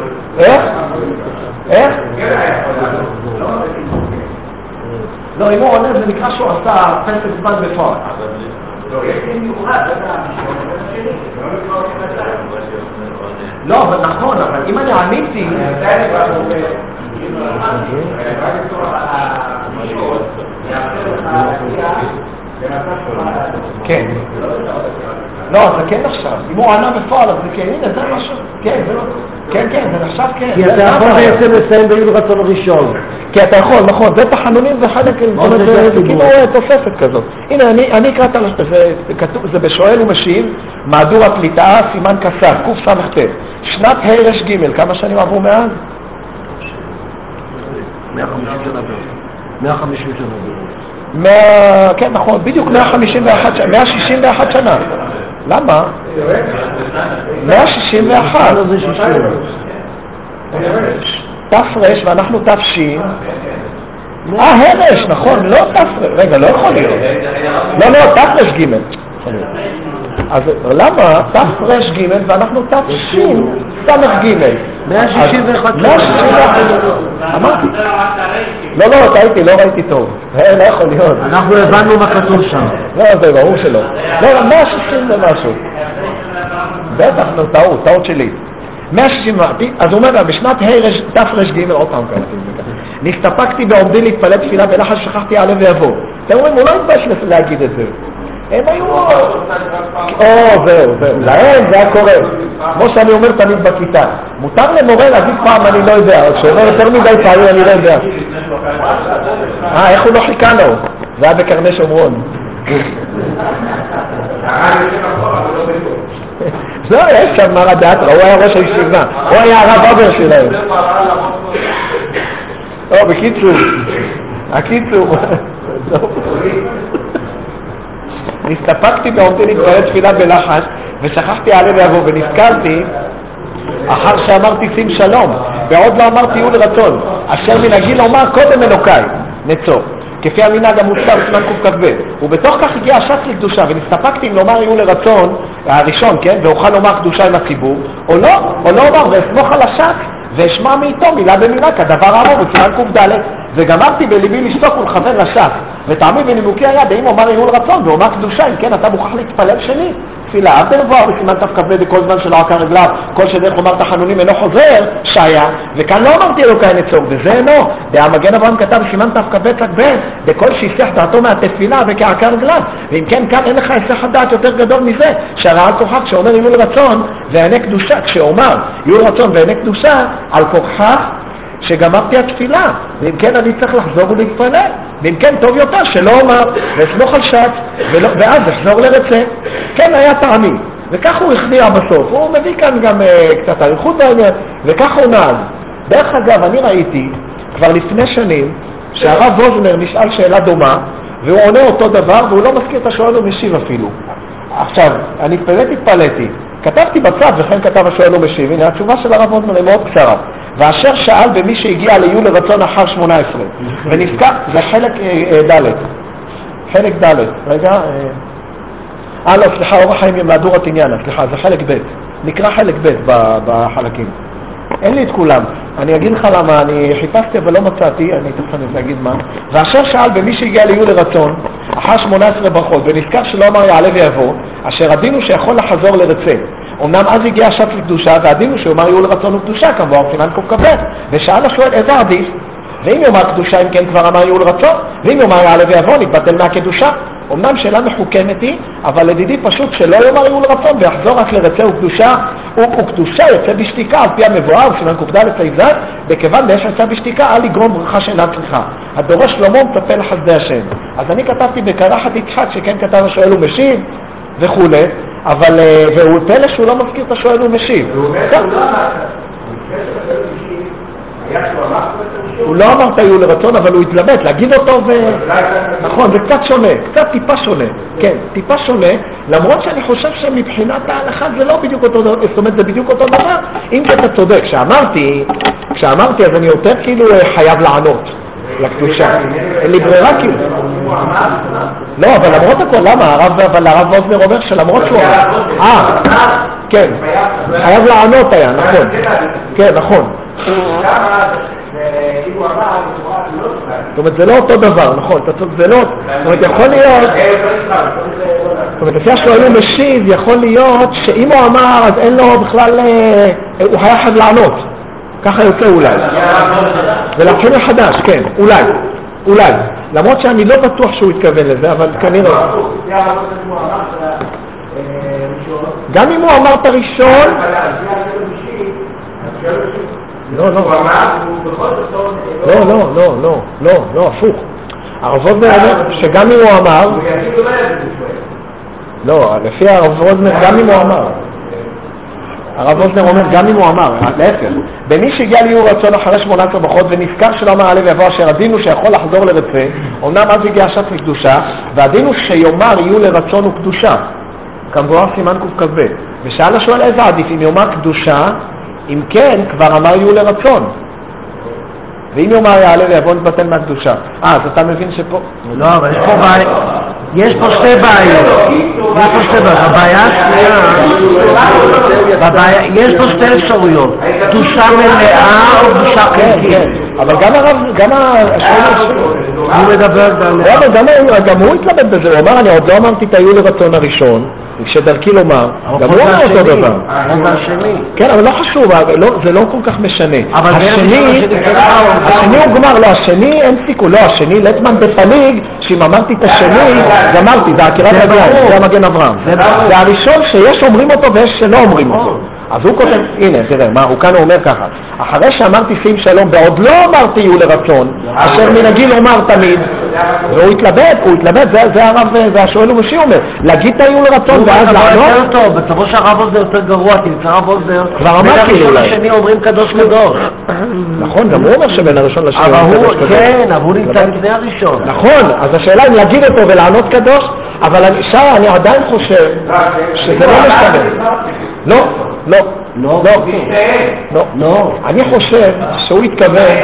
איך? לא, אם הוא עונה זה נקרא שהוא עשה פסק זמן בפועל. לא, יש לי מיוחד, זה לא, אבל נכון, אבל אם אני עניתי... כן. לא, זה כן נחשב. אם הוא ענה בפועל, אז זה כן, הנה, זה משהו. כן, זה נחשב, כן. כי אתה יכול בעצם לסיים ביום רצון ראשון. כי אתה יכול, נכון, זה תחנונים זה חלק, זה כאילו תוספת כזאת. הנה, אני אקראת, זה בשואל ומשיב, מהדור הפליטה, סימן כסף, קוף סמכת, שנת הרש ג', כמה שנים עברו מאז? 150 שנה. 150 שנה. כן, נכון, בדיוק 161 שנה. למה? 161. תפרש ואנחנו תפשים. הרש, נכון, לא תפרש. רגע, לא יכול להיות. לא, תפרש ג'. אז למה תפרש ג' ואנחנו תפשים סמך ג'? 161. אמרתי. לא, טעיתי, לא ראיתי טוב. לא יכול להיות. אנחנו הבנו מה כתוב שם. לא, זה ברור שלא. לא, 160 ומשהו. בטח, טעות שלי. 160, אז הוא אומר, בשנת תפרש ג' עוד פעם קראתי את זה ככה. נסתפקתי בעומדי להתפלל תפילה בלחש שכחתי יעלה ויבוא. אתם אומרים, הוא לא התבייש להגיד את זה. הם היו... זהו. להם זה היה קורה. כמו שאני אומר תמיד בכיתה. מותר למורה להגיד פעם אני לא יודע. שאומר יותר מדי פעמים אני לא יודע. איך הוא לא חיכה לו? זה היה בקרני שומרון. לא, יש שם מרא דאתרא, הוא היה ראש הישיבה, הוא היה הרב אבר שלהם. בקיצור, נסתפקתי בעומדי להתפלל תפילה בלחש ושכחתי עלה ויבוא ונזכרתי אחר שאמרתי שים שלום ועוד לא אמרתי יהיו לרצון אשר מנהגי לומר קודם אלוקיי נצור כפי המנהג המוסר סימן קכ"ב ובתוך כך הגיע השץ לקדושה ונסתפקתי אם לומר יהיו לרצון הראשון, כן, ואוכל לומר קדושה עם הציבור או לא אומר ואסמוך על השץ ואשמע מאיתו מילה במילה כדבר האמור בסימן קכ"ד וגמרתי בליבי לשתוק ולכוון לשץ ותעמי בנימוקי היד האם אומר יהיו לרצון ואומר קדושה אם כן אתה מוכרח להתפלל שני תפילה אל תבואר בסימן תכ"ב בכל זמן שלא עקר רגליו כל שדרך אומר תחנונים אינו חוזר שיה וכאן לא אמרתי אלוקי נצור וזה אינו המגן אברהם כתב בסימן תכ"ב צ"ב בכל שיסח דעתו מהתפילה וכעקר רגליו ואם כן כאן אין לך היסח הדעת יותר גדול מזה שהראה על כוחך כשאומר יהיו לרצון ועיני קדושה כשאומר יהיו לרצון ועיני קדושה על כוחך שגמרתי התפילה ואם כן אני צריך לחזור ולהתפלל ואם כן טוב יותר שלא אומר ואסמוך על שץ ואז אחזור לרצה כן היה טעמי וכך הוא הכניע בסוף הוא מביא כאן גם קצת אריכות בעניין וכך הוא נהג דרך אגב אני ראיתי כבר לפני שנים שהרב ווזנר נשאל שאלה דומה והוא עונה אותו דבר והוא לא מזכיר את השואל ומשיב אפילו עכשיו אני התפלאתי כתבתי בצד וכן כתב השואל ומשיב הנה התשובה של הרב ווזנר היא מאוד קצרה ואשר שאל במי שהגיע ליהיו לרצון אחר 18 ונזכר, זה חלק ד' רגע לא, סליחה, אור החיים מהדור התניאנה, סליחה, זה חלק ב' נקרא חלק ב' בחלקים אין לי את כולם, אני אגיד לך למה אני חיפשתי אבל לא מצאתי אני תכף אגיד מה ואשר שאל במי שהגיע ליהיו לרצון אחר 18 ברכות ונזכר שלא אמר יעלה ויבוא אשר הדינו שיכול לחזור לרצה אמנם אז הגיע השץ לקדושה והדינו שאומר יהיו לרצון וקדושה כמובן סימן קכ"ב ושאל השואל איזה עדיף ואם יאמר קדושה אם כן כבר אמר יהיו לרצון ואם יאמר יעלה ויבוא נתבטל מהקדושה אמנם שאלה מחוכמת היא אבל לדידי פשוט שלא יאמר יהיו לרצון ויחזור רק לרצה וקדושה יוצא בשתיקה על פי המבואר סימן קכ"ד סעיף בכיוון דאש יצא בשתיקה אל יגרום ברכה שאינה צריכה הדורש שלמה מצפה לחסדי השם אז אני כתבתי בקרחת יצחק שכן כתב השואל ומשיב וכולי אבל, והוא פלא שהוא לא מזכיר את השואל ומשיב. הוא לא אמר את היו לרצון, אבל הוא התלבט, להגיד אותו נכון, זה קצת שונה, קצת טיפה שונה. כן, טיפה שונה, למרות שאני חושב שמבחינת ההלכה זה לא בדיוק אותו דבר, זאת אומרת זה בדיוק אותו דבר, אם אתה צודק, כשאמרתי אז אני יותר כאילו חייב לענות לקדושה. אין לי ברירה כאילו. לא, אבל למרות הכל, למה? אבל הרב ווזנר אומר שלמרות שהוא כן, חייב לענות היה, נכון. כן, נכון. זאת אומרת, זה לא אותו דבר, נכון, זה לא, זאת אומרת, יכול להיות, זאת אומרת, לפי השואל ומשיב, יכול להיות שאם הוא אמר, אז אין לו בכלל, הוא חייב לענות, ככה יוצא אולי. ולכן מחדש, כן, אולי, למרות שאני לא בטוח שהוא התכוון לזה, אבל כנראה. גם אם הוא אמר את הראשון, לא, לא, הפוך. הרב ווזנר אומר שגם אם הוא אמר, לא, לפי הרב ווזנר גם אם הוא אמר, הרב ווזנר אומר גם אם הוא אמר, להפך, במי שהגיע ליהיו רצון אחרי 18 ברכות ונזכר שלא אמר עלי ויבוא אשר הדין הוא שיכול לחזור לרצה, אומנם אז הגיע ש"ס לקדושה, והדין הוא שיאמר יהיו לרצון וקדושה, כמבואר סימן קכ"ב. ושאל השואל איזה עדיף, אם יאמר קדושה, אם כן כבר אמר יהיו לרצון, ואם יאמר יעלה ויבוא נתבטל מהקדושה. אז אתה מבין שפה... לא, אבל יש פה שתי בעיות. הבעיה השנייה, יש פה שתי אפשרויות, קדושה מלאה או קדושה חלקית. אבל גם הוא מדבר גם הוא התלבט בזה, הוא אמר אני עוד לא אמרתי את היו לרצון הראשון, שדרכי לומר, גם הוא אומר אותו דבר. כן, אבל לא חשוב, זה לא כל כך משנה. השני הוא גמר, לא, השני אין סיכוי, לא, השני לטמן בפליג, שאם אמרתי את השני, גמרתי, זה עקירת רגליים, זה המגן אברהם. זה הראשון שיש אומרים אותו ויש שלא אומרים אותו. אז הוא כותב, הנה, תראה, הוא כאן אומר ככה, אחרי שאמרתי שים שלום ועוד לא אמרתי יהיו לרצון, אשר מנהגי לומר תמיד, והוא התלבט, זה הרב והשואל ומשיח אומר, להגיד את היהיו לרצון ואז לענות? טוב, בצבו שהרב עוזר יותר גרוע, כי הרב עוזר, כבר אמרתי בין הראשון לשני אומרים קדוש קדוש. נכון, גם הוא אומר שבין הראשון לשני אומרים קדוש קדוש. כן, אבל הוא נמצא לפני הראשון. נכון, אז השאלה אם להגיד אותו ולענות קדוש, אבל אני עדיין חושב שזה לא משתנה. לא. אני חושב שהוא התכוון,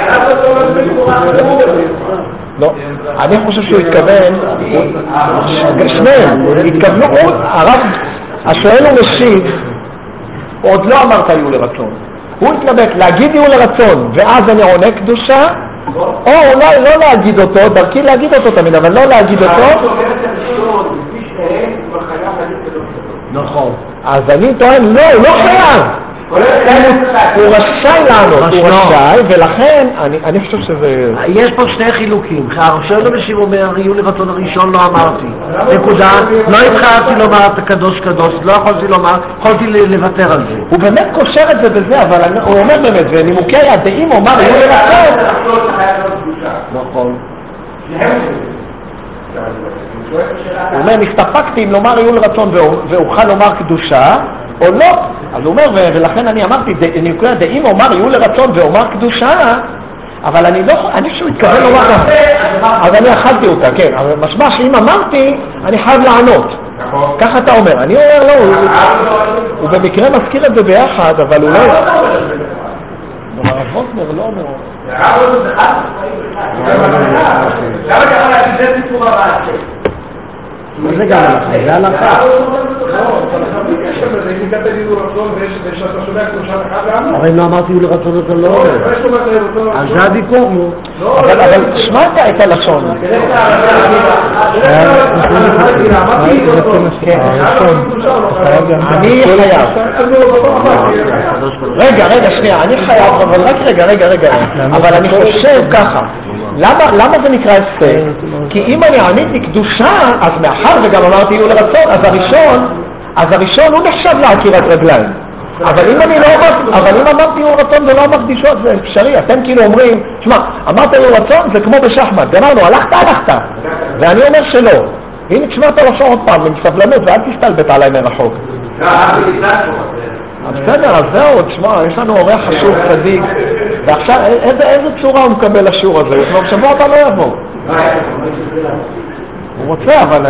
אני חושב שהוא התכוון, שניהם, התכוונו, השואל הוא משיב, עוד לא אמרת יהיו לרצון. הוא התלבט להגיד יהיו לרצון, ואז אני עונה קדושה, או אולי לא להגיד אותו, דרכי להגיד אותו תמיד, אבל לא להגיד אותו. נכון. אז אני טוען, לא, הוא לא חייב. הוא רשאי לענות, הוא רשאי, ולכן אני חושב שזה... יש פה שני חילוקים. השואל המשיב אומר, יהיו לרצון הראשון לא אמרתי. נקודה, לא התחייבתי לומר את הקדוש קדוש, לא יכולתי לומר, יכולתי לוותר על זה. הוא באמת קושר את זה בזה, אבל הוא אומר באמת, ונימוקי הדעים אומר, יהיו לרצון. נכון. הוא אומר, נסתפקתי אם לומר יהיו לרצון ואוכל לומר קדושה, או לא. אז הוא אומר, ולכן אני אמרתי, נימוקי הדעים אומר יהיו לרצון ואומר קדושה, אבל אני חושב התכוון לומר ככה. אז אני אכלתי אותה, כן. אבל משמע שאם אמרתי, אני חייב לענות. ככה אתה אומר. אני אומר, לא, הוא במקרה מזכיר את זה ביחד, אבל הוא לא... הרב ווזנר לא אומר... למה אתה יכול להגיד זה סיפור המעשה? זה גם הלכה, זה הלכה. אבל אם לא אמרתי לרצון אתה לא אומר. אז זה הדיבור. אבל שמעת את הלשון. אני חייב. רגע, שנייה, אני חייב, אבל רק רגע. אבל אני חושב ככה. למה זה נקרא הפסק? כי אם אני עניתי קדושה, אז מאחר וגם אמרתי יהיו לרצון, אז הראשון הוא נחשב לעקירת רגליים. אבל אם אמרתי יהיו רצון ולא אמרתי קדושות, זה אפשרי. אתם כאילו אומרים, שמע, אמרת יהיו רצון, זה כמו בשחמט. גמרנו, הלכת. ואני אומר שלא. הנה, תשמע את הלשון עוד פעם, עם סבלנות, ואל תסתלבט עליי מרחוק. בסדר, אז זהו, תשמע, יש לנו אורח חשוב צדיק, ועכשיו, איזה צורה הוא מקבל לשיעור הזה? הוא כבר שבוע הבא לא יבוא. הוא רוצה, אבל...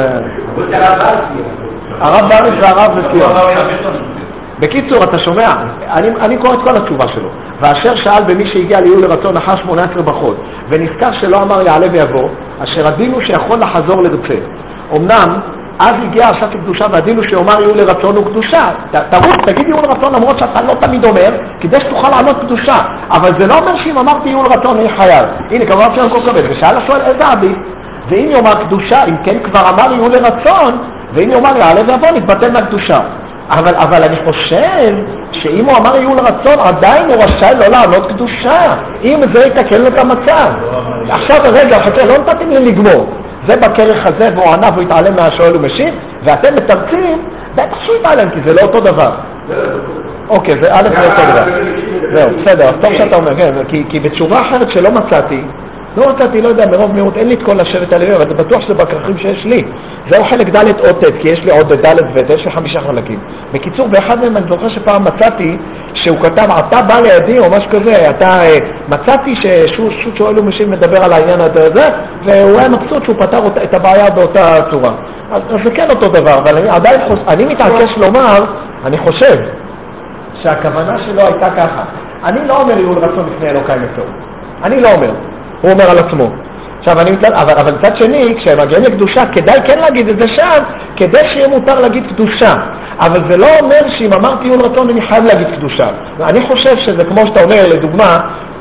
הרב בריס והרב לציון. בקיצור, אתה שומע? אני קורא את כל התשובה שלו. ואשר שאל במי שהגיע ליהיו לרצון אחר 18 ברכות, ונזכר שלא אמר יעלה ויבוא, אשר הדין הוא שיכול לחזור לרצה. אמנם, אז הגיע עכשיו לקדושה, והדין הוא שאומר יהיו לרצון וקדושה. תרוץ, תגיד יהיו לרצון, למרות שאתה לא תמיד אומר, כדי שתוכל לענות קדושה. אבל זה לא אומר שאם אמרתי יהיו לרצון, אני חייב. הנה, כמובן שאין כל כבד. ושאל השואל איזה עדיף, ואם יאמר קדושה, אם כן כבר אמר יהיו לרצון, ואם יאמר יעלה ויבוא, נתבטל מהקדושה. אבל אני חושב שאם הוא אמר יהיו לרצון, עדיין הוא רשאי לא לענות קדושה. אם זה יתקן לו את המצב. עכשיו, רגע, חכה, לא נתתם לי לגמור. זה בכרך הזה, והוא ענה והוא התעלם מהשואל ומשיב, ואתם מתרצים, בטח שהוא התעלם, כי זה לא אותו דבר. אוקיי, זה לא אותו דבר. זהו, בסדר, טוב שאתה אומר, כן, כי בתשובה אחרת שלא מצאתי, לא מצאתי, לא יודע, מרוב מיעוט, אין לי את כל השבט הלוי, אבל בטוח שזה בכרכים שיש לי. זהו חלק ד' או ט', כי יש לי עוד ד' ו', יש לי 5 חלקים. בקיצור, באחד מהם אני זוכר שפעם מצאתי שהוא כתב, אתה בא לידי או משהו כזה, מצאתי ששוט שואל ומשיב מדבר על העניין הזה, והוא היה מבסוט שהוא פתר את הבעיה באותה צורה. אז זה כן אותו דבר, אבל אני מתעקש לומר, אני חושב שהכוונה שלו הייתה ככה. אני לא אומר יהיו לרצון לפני אלוקי מצור. אני לא אומר. הוא אומר על עצמו. עכשיו, אבל מצד שני, כשהם מגיעים לקדושה, כדאי כן להגיד את זה שם, כדי שיהיה מותר להגיד קדושה. אבל זה לא אומר שאם אמרתי יהיו לרצון, אני חייב להגיד קדושה. אני חושב שזה כמו שאתה אומר, לדוגמה,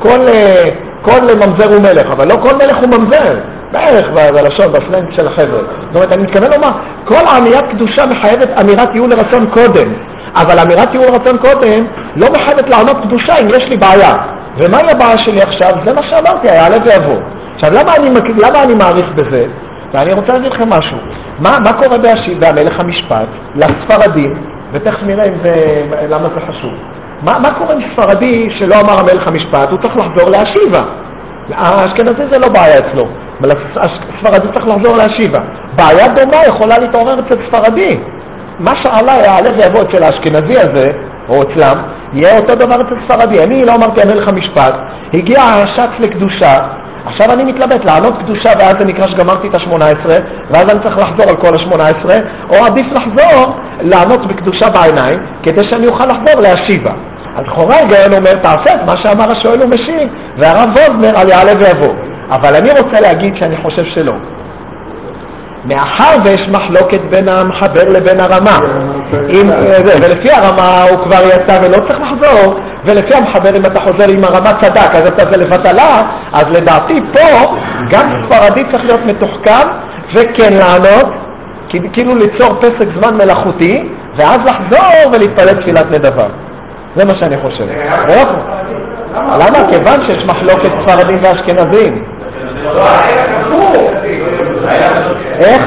כל ממזר הוא מלך, אבל לא כל מלך הוא ממזר. בערך בלשון, בסלנג של החבר'ה. זאת אומרת, אני מתכוון לומר, כל אמירת קדושה מחייבת אמירת יהיו לרצון קודם. אבל אמירת יהיו לרצון קודם לא מחייבת לענות קדושה אם יש לי בעיה. ומה הבעיה שלי עכשיו? זה מה שאמרתי, יעלה ויבוא. עכשיו, למה אני מעריך בזה? ואני רוצה להגיד לכם משהו. מה קורה בהמלך המשפט לספרדים, ותכף נראה למה זה חשוב. מה קורה עם ספרדי שלא אמר המלך המשפט? הוא צריך לחזור להשיבה. האשכנזי זה לא בעיה אצלו, אבל הספרדי צריך לחזור להשיבה. בעיה דומה יכולה להתעורר אצל ספרדי. מה שעלה יעלה ויבוא אצל האשכנזי הזה, או אצלם, יהיה אותו דבר אצל ספרדי. אני לא אמרתי המלך המשפט, הגיע השץ לקדושה, עכשיו אני מתלבט לענות קדושה ואז זה נקרא שגמרתי את ה-18, ואז אני צריך לחזור על כל ה-18, או עדיף לחזור לענות בקדושה בעיניים, כדי שאני אוכל לחזור להשיבה. אז חורי גאון אומר, תעשה את מה שאמר השואל ומשיב, והרב ווזנר על יעלה ויבוא. אבל אני רוצה להגיד שאני חושב שלא. מאחר ויש מחלוקת בין המחבר לבין הרמה, ולפי הרמה הוא כבר יצא ולא צריך לחזור, ולפי המחבר אם אתה חוזר עם הרמה צדק אז אתה זה לבטלה, אז לדעתי פה גם ספרדי צריך להיות מתוחכם וכן לענות, כאילו ליצור פסק זמן מלאכותי ואז לחזור ולהתפלל תפילת נדבה. זה מה שאני חושב. למה? כיוון שיש מחלוקת ספרדים ואשכנזים. איך?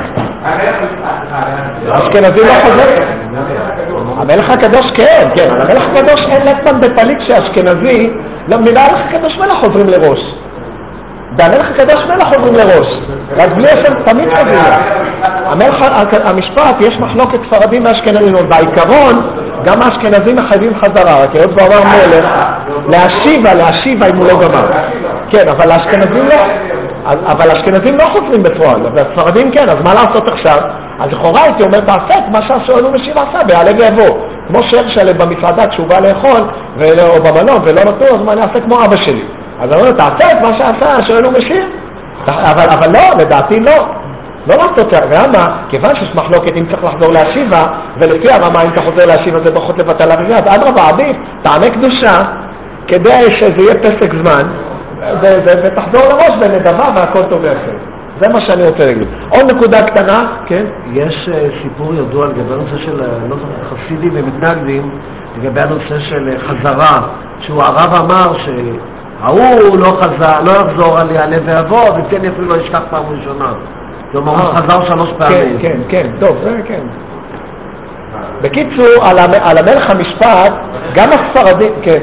אשכנזי לא חוזר. המלך הקדוש כן, המלך הקדוש אין לטמן בפליט שאשכנזי, מהמלך הקדוש מלך חוזרים לראש. והמלך הקדוש מלך חוזרים לראש. רק בלי השם תמיד חוזרים. המלך המשפט יש מחלוקת ספרדים ואשכנזים, בעיקרון גם האשכנזים מחייבים חזרה, כי עוד בו אמר מלך, להשיבה אם הוא לא גמר. כן, אבל האשכנזים לא. אבל האשכנזים לא חוזרים בפועל, והספרדים כן, אז מה לעשות עכשיו? אז לכאורה הייתי אומר, תעשה את מה שהשואל ומשיב עשה, ביעלה ויבוא. כמו שהרשלם במסעדה כשהוא בא לאכול, או במלון, ולא נתנו, אז מה אני אעשה כמו אבא שלי? אז אני אומר, תעשה את מה שעשה השואל ומשיב. אבל לא, לדעתי לא. לא לעשות, למה? כיוון שיש מחלוקת אם צריך לחזור להשיבה, ולפי הרמה אם אתה חוזר להשיבה זה ברכות לבטל הרביעייה, אז אדרבה, עדיף, תענה קדושה, כדי שזה יהיה פסק זמן, ותחזור לראש בנדבה והכל טוב ויפה. זה מה שאני רוצה להגיד. עוד נקודה קטנה, כן? יש סיפור ידוע לגבי הנושא של חסידים ומתנגדים, לגבי הנושא של חזרה, שהוא הרב אמר שההוא לא יחזור על יעלה ויבוא, וכן אפילו לא ישכח פעם ראשונה. כלומר, הוא חזר 3 פעמים. כן, טוב, זה כן. בקיצור, על המלך המשפט, גם הספרדים, כן.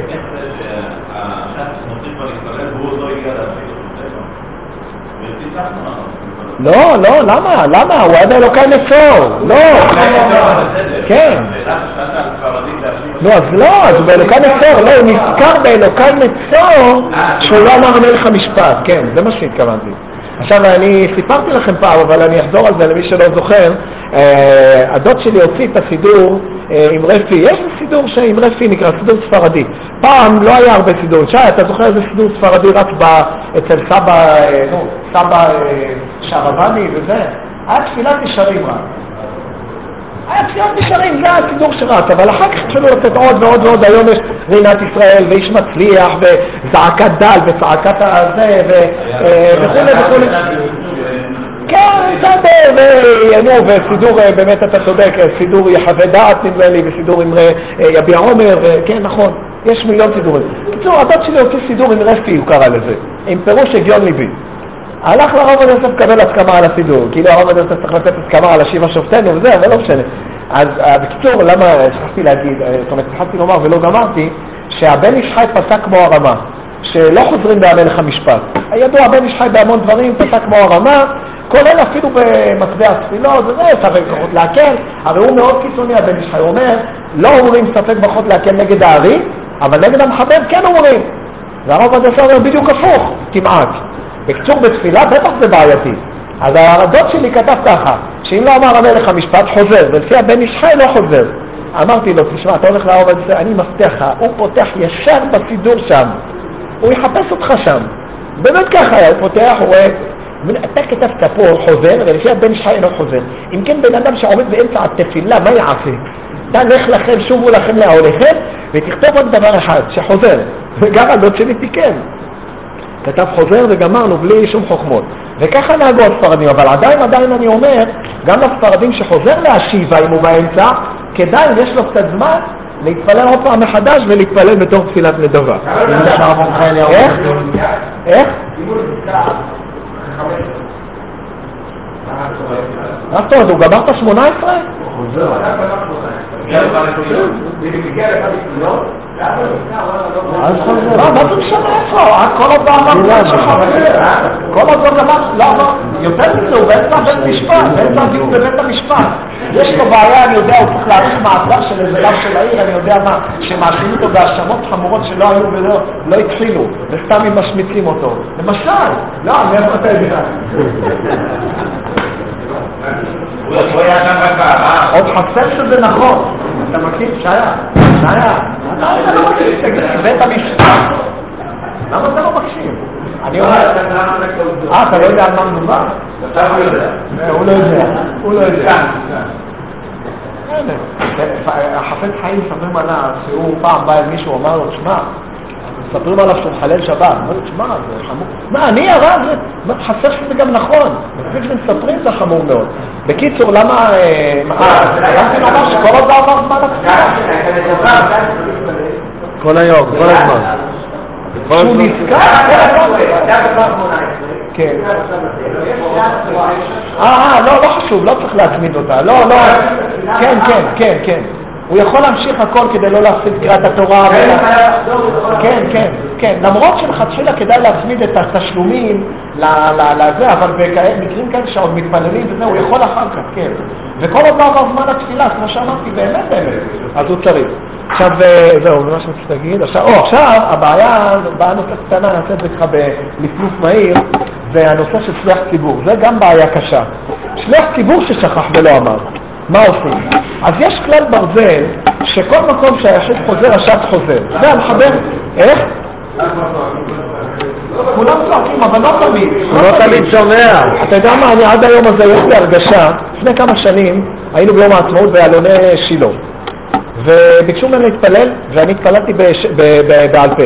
לא, למה? הוא היה באלוקי נצור. לא. כן. לא, אז לא, אז הוא באלוקי נצור. לא, הוא נזכר באלוקי נצור שהוא לא אמר המלך המשפט. כן, זה מה שהתכוונתי. עכשיו, אני סיפרתי לכם פעם, אבל אני אחזור על זה למי שלא זוכר. הדוד שלי הוציא את הסידור עם רפי. יש סידור עם רפי נקרא סידור ספרדי. פעם לא היה הרבה סידור. אתה זוכר איזה סידור ספרדי רק אצל סבא שרבני וזה? היה תפילת נשארים רק. היה תפילת נשארים, זה הסידור שרץ, אבל אחר כך התחילו לתת עוד ועוד ועוד. היום יש רינת ישראל ואיש מצליח וזעקת דל וצעקת הזה וכו'. כן, וסידור, באמת אתה צודק, סידור יחווה דעת נדמה לי, וסידור עם יביע עומר, כן נכון, יש מיליון סידורים. בקיצור, הדוד שלי הוציא סידור עם רפי, הוא קרא לזה, עם פירוש הגיון ליבי. הלך לרב עובדיה יוסף לקבל הסכמה על הסידור, כאילו הרב עובדיה יוסף צריך לתת הסכמה על השיבה שופטנו וזה, אבל לא משנה. אז בקיצור, למה התחלתי להגיד, זאת אומרת, התחלתי לומר ולא גמרתי, שהבן איש חי פסק כמו הרמה. שלא חוזרים בהמלך המשפט. הידוע בן איש חי בהמון דברים, פסק כמו הרמה, כולל אפילו במצביע התפילות, וזה ספק ברכות להקל, הרי הוא מאוד קיצוני, הבן איש חי אומר, לא אומרים ספק ברכות להקל נגד הארי, אבל נגד המחבר כן אומרים. והרב עובדיה אומר בדיוק הפוך, כמעט. בקצור בתפילה בטח זה בעייתי. אז הרדות שלי כתב ככה, שאם לא אמר המלך המשפט חוזר, ולפי הבן איש חי לא חוזר. אמרתי לו, תשמע, אתה הולך להרב עובדיה, אני מבטיח לך, הוא פותח ישר בסידור שם. הוא יחפש אותך שם. באמת ככה, הוא פותח, הוא רואה, אתה כתבת פה חוזר, ולפי הבן איש חי לא חוזר. אם כן בן אדם שעומד באמצע התפילה, מה יעשה? תלך לכם, שובו לכם להוליכם, ותכתוב רק דבר אחד, שחוזר. וגם הדוד שלי תיקן. כתב חוזר וגמרנו בלי שום חוכמות. וככה נהגו הספרדים, אבל עדיין אני אומר, גם לספרדים שחוזר להשיבה אם הוא באמצע, כדאי אם יש לו קצת זמן, להתפלל עוד פעם מחדש ולהתפלל בתור תפילת נדבה. איך? הוא גמר את ה-18? חוזר. אז חוזר. מה זה משנה איפה? כל עוד לא אמר כל עוד לא גמר, לא אמר, יותר מזה, הוא באמצע בית משפט, באמצע הדיון בבית המשפט. יש לו בעיה, אני יודע, הוא צריך להאריך מעצר של איזה רב של העיר, אני יודע מה, שמאשימים אותו בהאשמות חמורות שלא היו ולא התחילו, וסתם הם משמיצים אותו. למשל, לא, מאיפה אתה יודע? עוד חסר שזה נכון, אתה מכיר? שהיה. אתה לא מקשיב, בית המשפט. למה אתה לא מקשיב? אני אומר, אתה לא יודע על מה מדובר? הוא לא יודע. החפץ חיים מספרים עליו שהוא פעם בא אל מישהו, אמר לו, תשמע, מספרים עליו שהוא מחלל שבת. אמר לו, תשמע, זה חמור. מה, אני הרב? חסר שזה גם נכון. לפי שמספרים זה חמור מאוד. בקיצור, למה... רמתי לומר שכל עוד עבר זמן התפילה. כל היום, כל הזמן. שהוא נזכר? כן. לא חשוב, לא צריך להצמיד אותה. לא. כן. הוא יכול להמשיך הכל כדי לא להפסיד קריאת התורה. כן. למרות שלכתחילה כדאי להצמיד את התשלומים לזה, אבל במקרים כאלה שעוד מתפללים וזה, הוא יכול אחר כך, כן. וכל עוד לא עבר זמן התפילה, כמו שאמרתי, באמת, אז הוא צריך. עכשיו, זהו, מה שרציתי להגיד. עכשיו, הבעיה נושא קטנה, נעשה את זה ככה בלפלוף מהיר, זה הנושא של שליח ציבור. זה גם בעיה קשה. שליח ציבור ששכח ולא אמר. מה עושים? אז יש כלל ברזל שכל מקום שהיחיד חוזר, השד חוזר. זה המחבר, איך? כולם צועקים, אבל לא תמיד. לא תמיד שומע. אתה יודע מה, אני עד היום הזה יש לי הרגשה, לפני כמה שנים היינו ביום העצמאות באלוני שילה. וביקשו ממני להתפלל, ואני התפללתי בעל פה.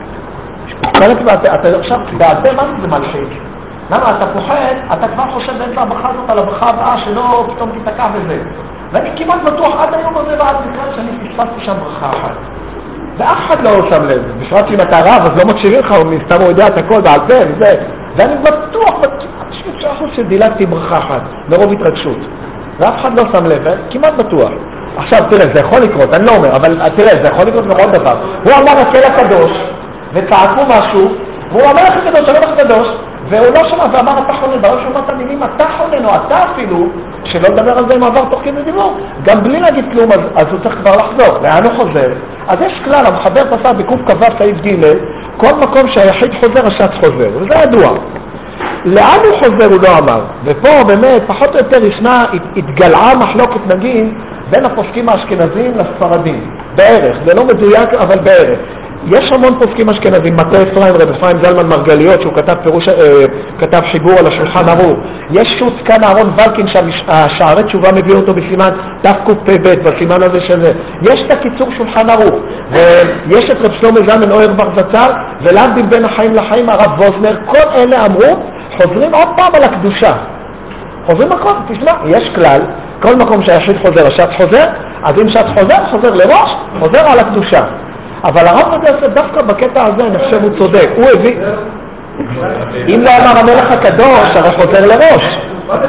אתה עכשיו, בעל פה, מה זה מלחיק? למה? אתה פוחד, אתה כבר חושב באמצע הברכה הזאת על הברכה הבאה שלא פתאום תתקע בזה. ואני כמעט בטוח עד היום הזה ועד בכלל שאני פספסתי שם ברכה אחת. ואף אחד לא שם לב. בפרט שאם אתה רב, אז לא מקשיבים לך, הוא מסתם הוא יודע את הכל בעל פה וזה. ואני בטוח, כמעט 90% שדילגתי ברכה אחת, מרוב התרגשות. ואף אחד לא שם לב, כמעט בטוח. עכשיו תראה, זה יכול לקרות, אני לא אומר, אבל תראה, זה יכול לקרות גם עוד דבר. הוא אמר הקהל הקדוש, וצעקו משהו, והוא אמר לך הקדוש, אמר לך הקדוש, והוא לא שמע ואמר אתה חונן, ברור שהוא אמר את המילים אתה חונן או אתה אפילו, שלא לדבר על זה אם עבר תוך כדי דיבור, גם בלי להגיד כלום, אז הוא צריך כבר לחזור, לאן הוא חוזר? אז יש כלל, המחבר פסק בקוף קבע סעיף ג' כל מקום שהיחיד חוזר, השץ חוזר, וזה ידוע. לאן הוא חוזר הוא לא אמר, ופה באמת פחות או יותר ישנה, התגלעה מחלוקת נגיד בין הפוסקים האשכנזים לספרדים, בערך, זה לא מדויק אבל בערך. יש המון פוסקים אשכנזים, מטה אפרים, רב אפרים זלמן מרגליות, שהוא כתב חיבור על השולחן ערוך. יש שוץ כאן אהרון ולקין, שהשערי תשובה מביא אותו בסימן תקפ"ב, בסימן הזה שזה. יש את הקיצור שולחן ערוך, ויש את רב שלמה זלמן אוירבך זצ"ל, ולהבדיל בין החיים לחיים הרב ווזנר, כל אלה אמרו, חוזרים עוד פעם על הקדושה. חוזרים הכל, תשמע, יש כלל, כל מקום שהיחיד חוזר, השץ חוזר, אז אם שץ חוזר, חוזר לראש, חוזר על הקדושה. אבל הרב עובדיה דווקא בקטע הזה, אני חושב הוא צודק, הוא הביא, אם לא אמר המלך הקדוש, הרי חוזר לראש.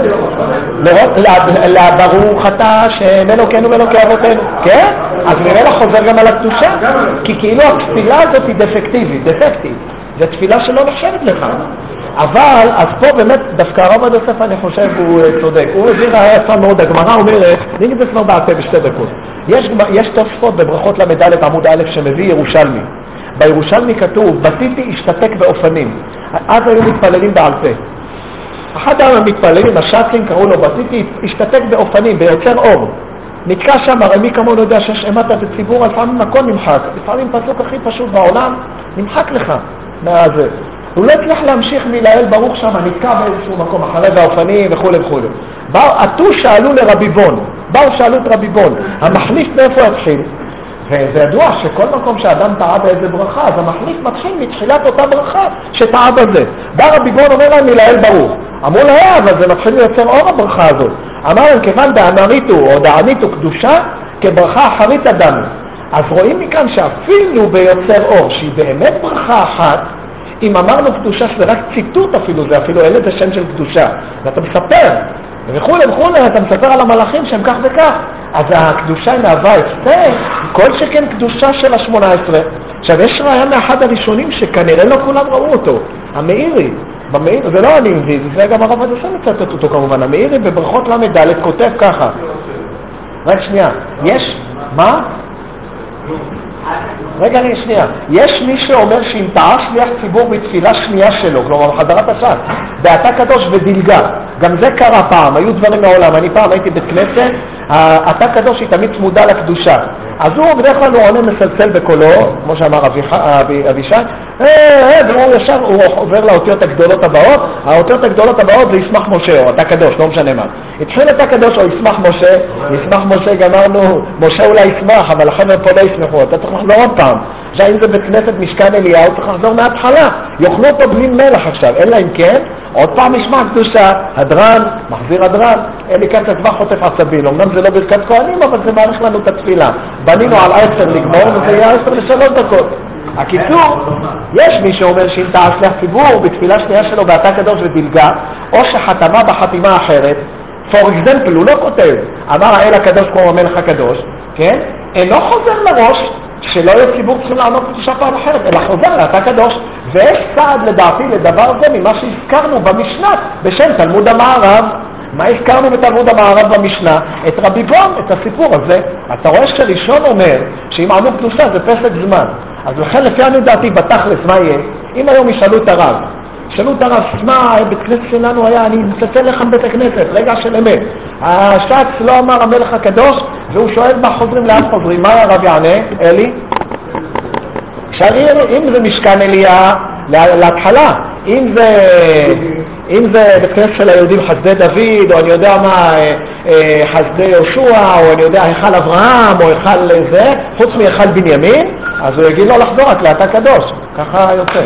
ברוך אתה שם אלוקינו ואלוקי אבותינו, כן? אז ממילא חוזר גם על הקדושה, כי כאילו התפילה הזאת היא דפקטיבית, זה תפילה שלא נחשבת לך. אבל, אז פה באמת, דווקא הרב עובדיה יוסף אני חושב הוא צודק. הוא מביא ראיה יפה מאוד, הגמרא אומרת, נגיד זה כבר בעל פה בשתי דקות. יש תוספות בברכות למדלת עמוד א' שמביא ירושלמי. בירושלמי כתוב, בתיתי השתתק באופנים. אז היו מתפללים בעל פה. אחד המתפללים, השטלים, קראו לו בתיתי, השתתק באופנים, ביוצר אור. נתקע שם, הרי מי כמון יודע שיש אימת בציבור, לפעמים הכל נמחק. לפעמים פסוק הכי פשוט בעולם, נמחק לך מהזה. הוא לא הצליח להמשיך מלהל ברוך שם, נתקע באיזשהו מקום, אחרי באופנים וכו' וכו'. עטו שאלו לרביבון, שאלו את רביבון, המחליף מאיפה התחיל? וזה ידוע שכל מקום שאדם טעה באיזה ברכה, אז המחליף מתחיל מתחילת אותה ברכה שטעה בזה. בא רביבון אומר להם מלהל ברוך. אמרו לה, אבל זה מתחיל לייצר אור הברכה הזאת. אמר להם, כיוון דאמריתו או דעניתו קדושה, כברכה אחרית אדם. אז רואים מכאן שאפילו ביוצר אור, שהיא באמת ברכה אחת, אם אמרנו קדושה שזה רק ציטוט אפילו, זה אפילו אין לזה שם של קדושה. ואתה מספר, וכו', אתה מספר על המלאכים שהם כך וכך. אז הקדושה היא מהווה הפסק, כל שכן קדושה של ה-18. עכשיו יש ראיה מאחד הראשונים שכנראה לא כולם ראו אותו, המאירי. זה לא אני מביא, זה גם הרב עובדיה יוסף מצטט אותו כמובן. המאירי בברכות למדלת כותב ככה. רק שנייה, יש, מה? רגע, שנייה. יש מי שאומר שאם טעה שליח ציבור בתפילה שנייה שלו, כלומר בחזרת השעת, בעתה קדוש ודילגה, גם זה קרה פעם, היו דברים מעולם. אני פעם הייתי בית כנסת, עתה קדוש היא תמיד צמודה לקדושה. אז הוא בדרך כלל הוא עונה מסלסל בקולו, כמו שאמר אבישי, והוא ישר, הוא עובר לאותיות הגדולות הבאות. האותיות הגדולות הבאות זה ישמח משה, או עתה קדוש, לא משנה מה. התחיל עתה קדוש או ישמח משה, גמרנו, משה אולי ישמח, אבל החבר'ה פה לא ישמחו, אתה צריך לחזור עוד פעם. עכשיו אם זה בית כנסת משכן אליהו, צריך לחזור מההתחלה. יאכלו אותו בלי מלח עכשיו, אלא אם כן, עוד פעם ישמע קדושה, הדרן, מחזיר הדרן, אלי כאן תצבח חוטף עצבים. אמנם זה לא ברכת כהנים, אבל זה מעריך לנו את התפילה. בנינו על 10 לגמור, וזה יהיה 10 ל3 דקות. הקיצור, יש מי שאומר שאם טעה שליח ציבור בתפילה שנייה שלו בעתה קדוש ודילגה, או שחתמה בחתימה אחרת, for example, הוא לא כותב, אמר האל הקדוש כמו המלך הקדוש, כן? אינו חוזר מראש, שלא יהיה ציבור צריכים לענות קדושה פעם אחרת, אלא חוזר לעתה קדוש. ויש צעד לדעתי לדבר זה ממה שהזכרנו במשנה בשם תלמוד המערב. מה הזכרנו בתלמוד המערב במשנה? את רביבון, את הסיפור הזה. אתה רואה שראשון אומר שאם ענו קדושה זה פסק זמן. אז לכן לפי אני דעתי בתכלס מה יהיה? אם היום ישאלו את הרב, מה בית כנסת שלנו היה, אני מצטט לכם בית הכנסת, רגע של אמת. השץ לא אמר המלך הקדוש, והוא שואל מה חוזרים, לאן חוזרים? מה הרב יענה? אלי? אם זה משכן אליה, להתחלה. אם זה בית כנסת של היהודים חסדי דוד, או אני יודע מה, חסדי יהושע, או אני יודע, היכל אברהם, או היכל זה, חוץ מהיכל בנימין, אז הוא יגיד לו לחזור רק לעתה קדוש. ככה יוצא.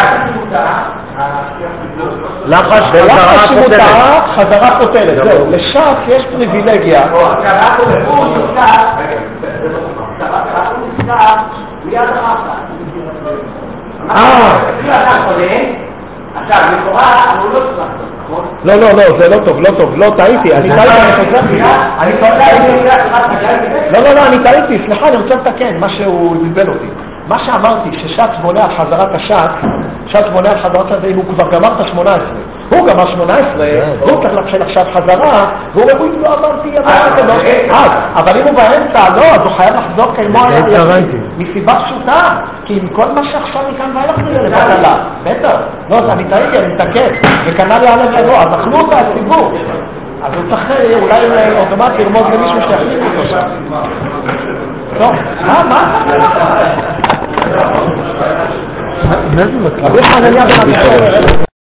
לחש חזרה פותרת. זהו, לש"ס יש פריבילגיה. עכשיו, לכאורה, הוא לא צריך, נכון? לא, זה לא טוב, לא טעיתי, אני טעיתי, סליחה, אני רוצה לתקן מה שהוא בלבל אותי. מה שאמרתי, שש"ס בונה על חזרת ש"ס בונה על חזרת הש"ס, הוא כבר גמר את ה-18. הוא גמר 18, הוא צריך להתחיל עכשיו חזרה, והוא אומר, לא אמרתי, אבל אם הוא באמצע, לא, אז הוא חייב לחזור כמו מסיבה פשוטה, כי עם כל מה שעכשיו מכאן ואילך נראה לבטלה. בטח, לא, אני טעיתי, אני מתקן, וכנ"ל יעלה ויבוא, אז אכלו אותה הציבור. אז הוא צריך אולי אוטומט לרמוז למישהו שיחליף אותו שם. טוב, מה? רבי חנניה בן עמיאל